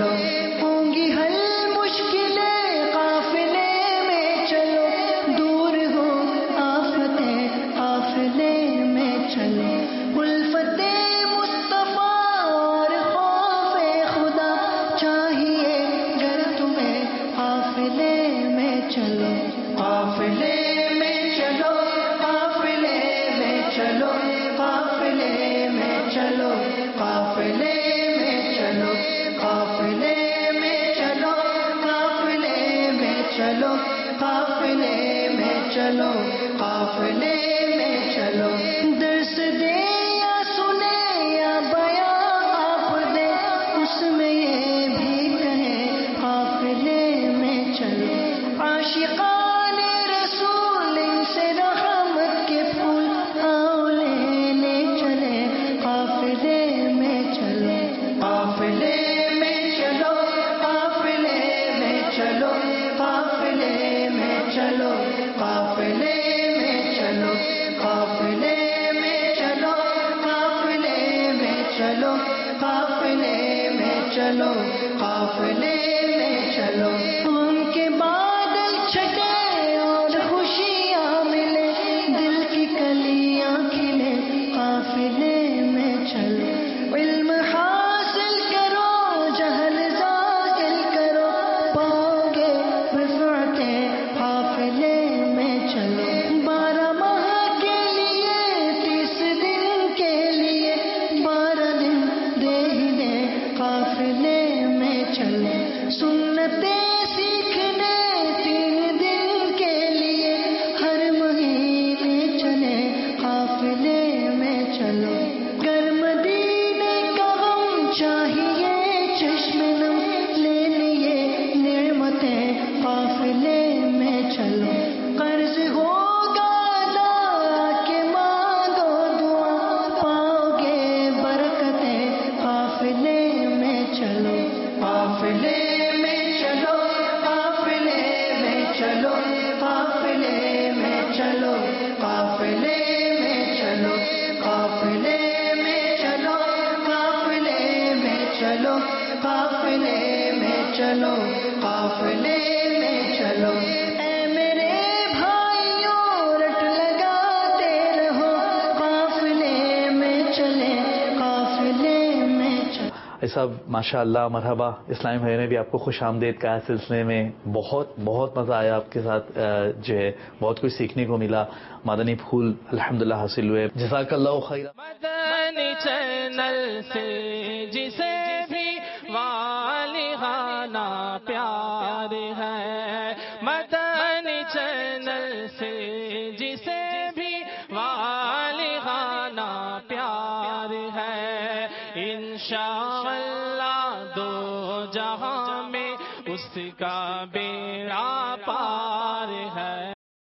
چلو ہوں گی حل مشکلیں قافلے میں چلو دور ہو آفتیں قافلے میں چلو الفت مصطفیٰ اور خوف خدا چاہیے گر تمہیں قافلے میں چلو قافلے میں چلو قافلے میں چلو قافلے میں چلو قافلے میں چلو قافلے میں چلو قافلے میں چلو قافلے میں چلو قافلے میں چلو چلو قافلے میں چلو ان کے بادل چھٹے اور خوشیاں ملے دل کی کلیاں کھلے قافلے میں چلو علم حاصل کرو جہل زائل کرو پاؤ گے رفعتیں قافلے میں چلو 12 ماہ کے لیے 30 دن کے لیے 12 دن دے ہی دے قافلے میں چلو سنتیں سیکھنے 3 دن کے لیے ہر مہینے چلے قافلے میں چلو گر مدینے کا غم چاہیے چشم نم لے لیے نعمتیں قافلے میں چلو قرض ہوگا ادا کے مانگو دعا پاؤ گے برکتیں قافلے میں چلو قافلے میں چلو قافلے میں چلو قافلے میں چلو قافلے میں چلو قافلے میں چلو قافلے میں چلو قافلے میں چلو قافلے میں چلو اے میرے بھائیوں رٹ لگاتے رہو قافلے میں چلے قافلے میں چلو.
صاحب ماشاء اللہ مرحبا. اسلامی بھائی نے بھی آپ کو خوش آمدید کہا سلسلے میں. بہت بہت مزہ آیا آپ کے ساتھ, جو ہے بہت کچھ سیکھنے کو ملا. مدنی پھول الحمدللہ حاصل ہوئے. جزاک اللہ خیر.
مدنی چینل سے جسے بھی والہانہ پیار ہے, مدنی چینل سے جسے بھی والہانہ پیار ہے, انشاءاللہ 2 جہاں میں اس کا بیڑا پار ہے.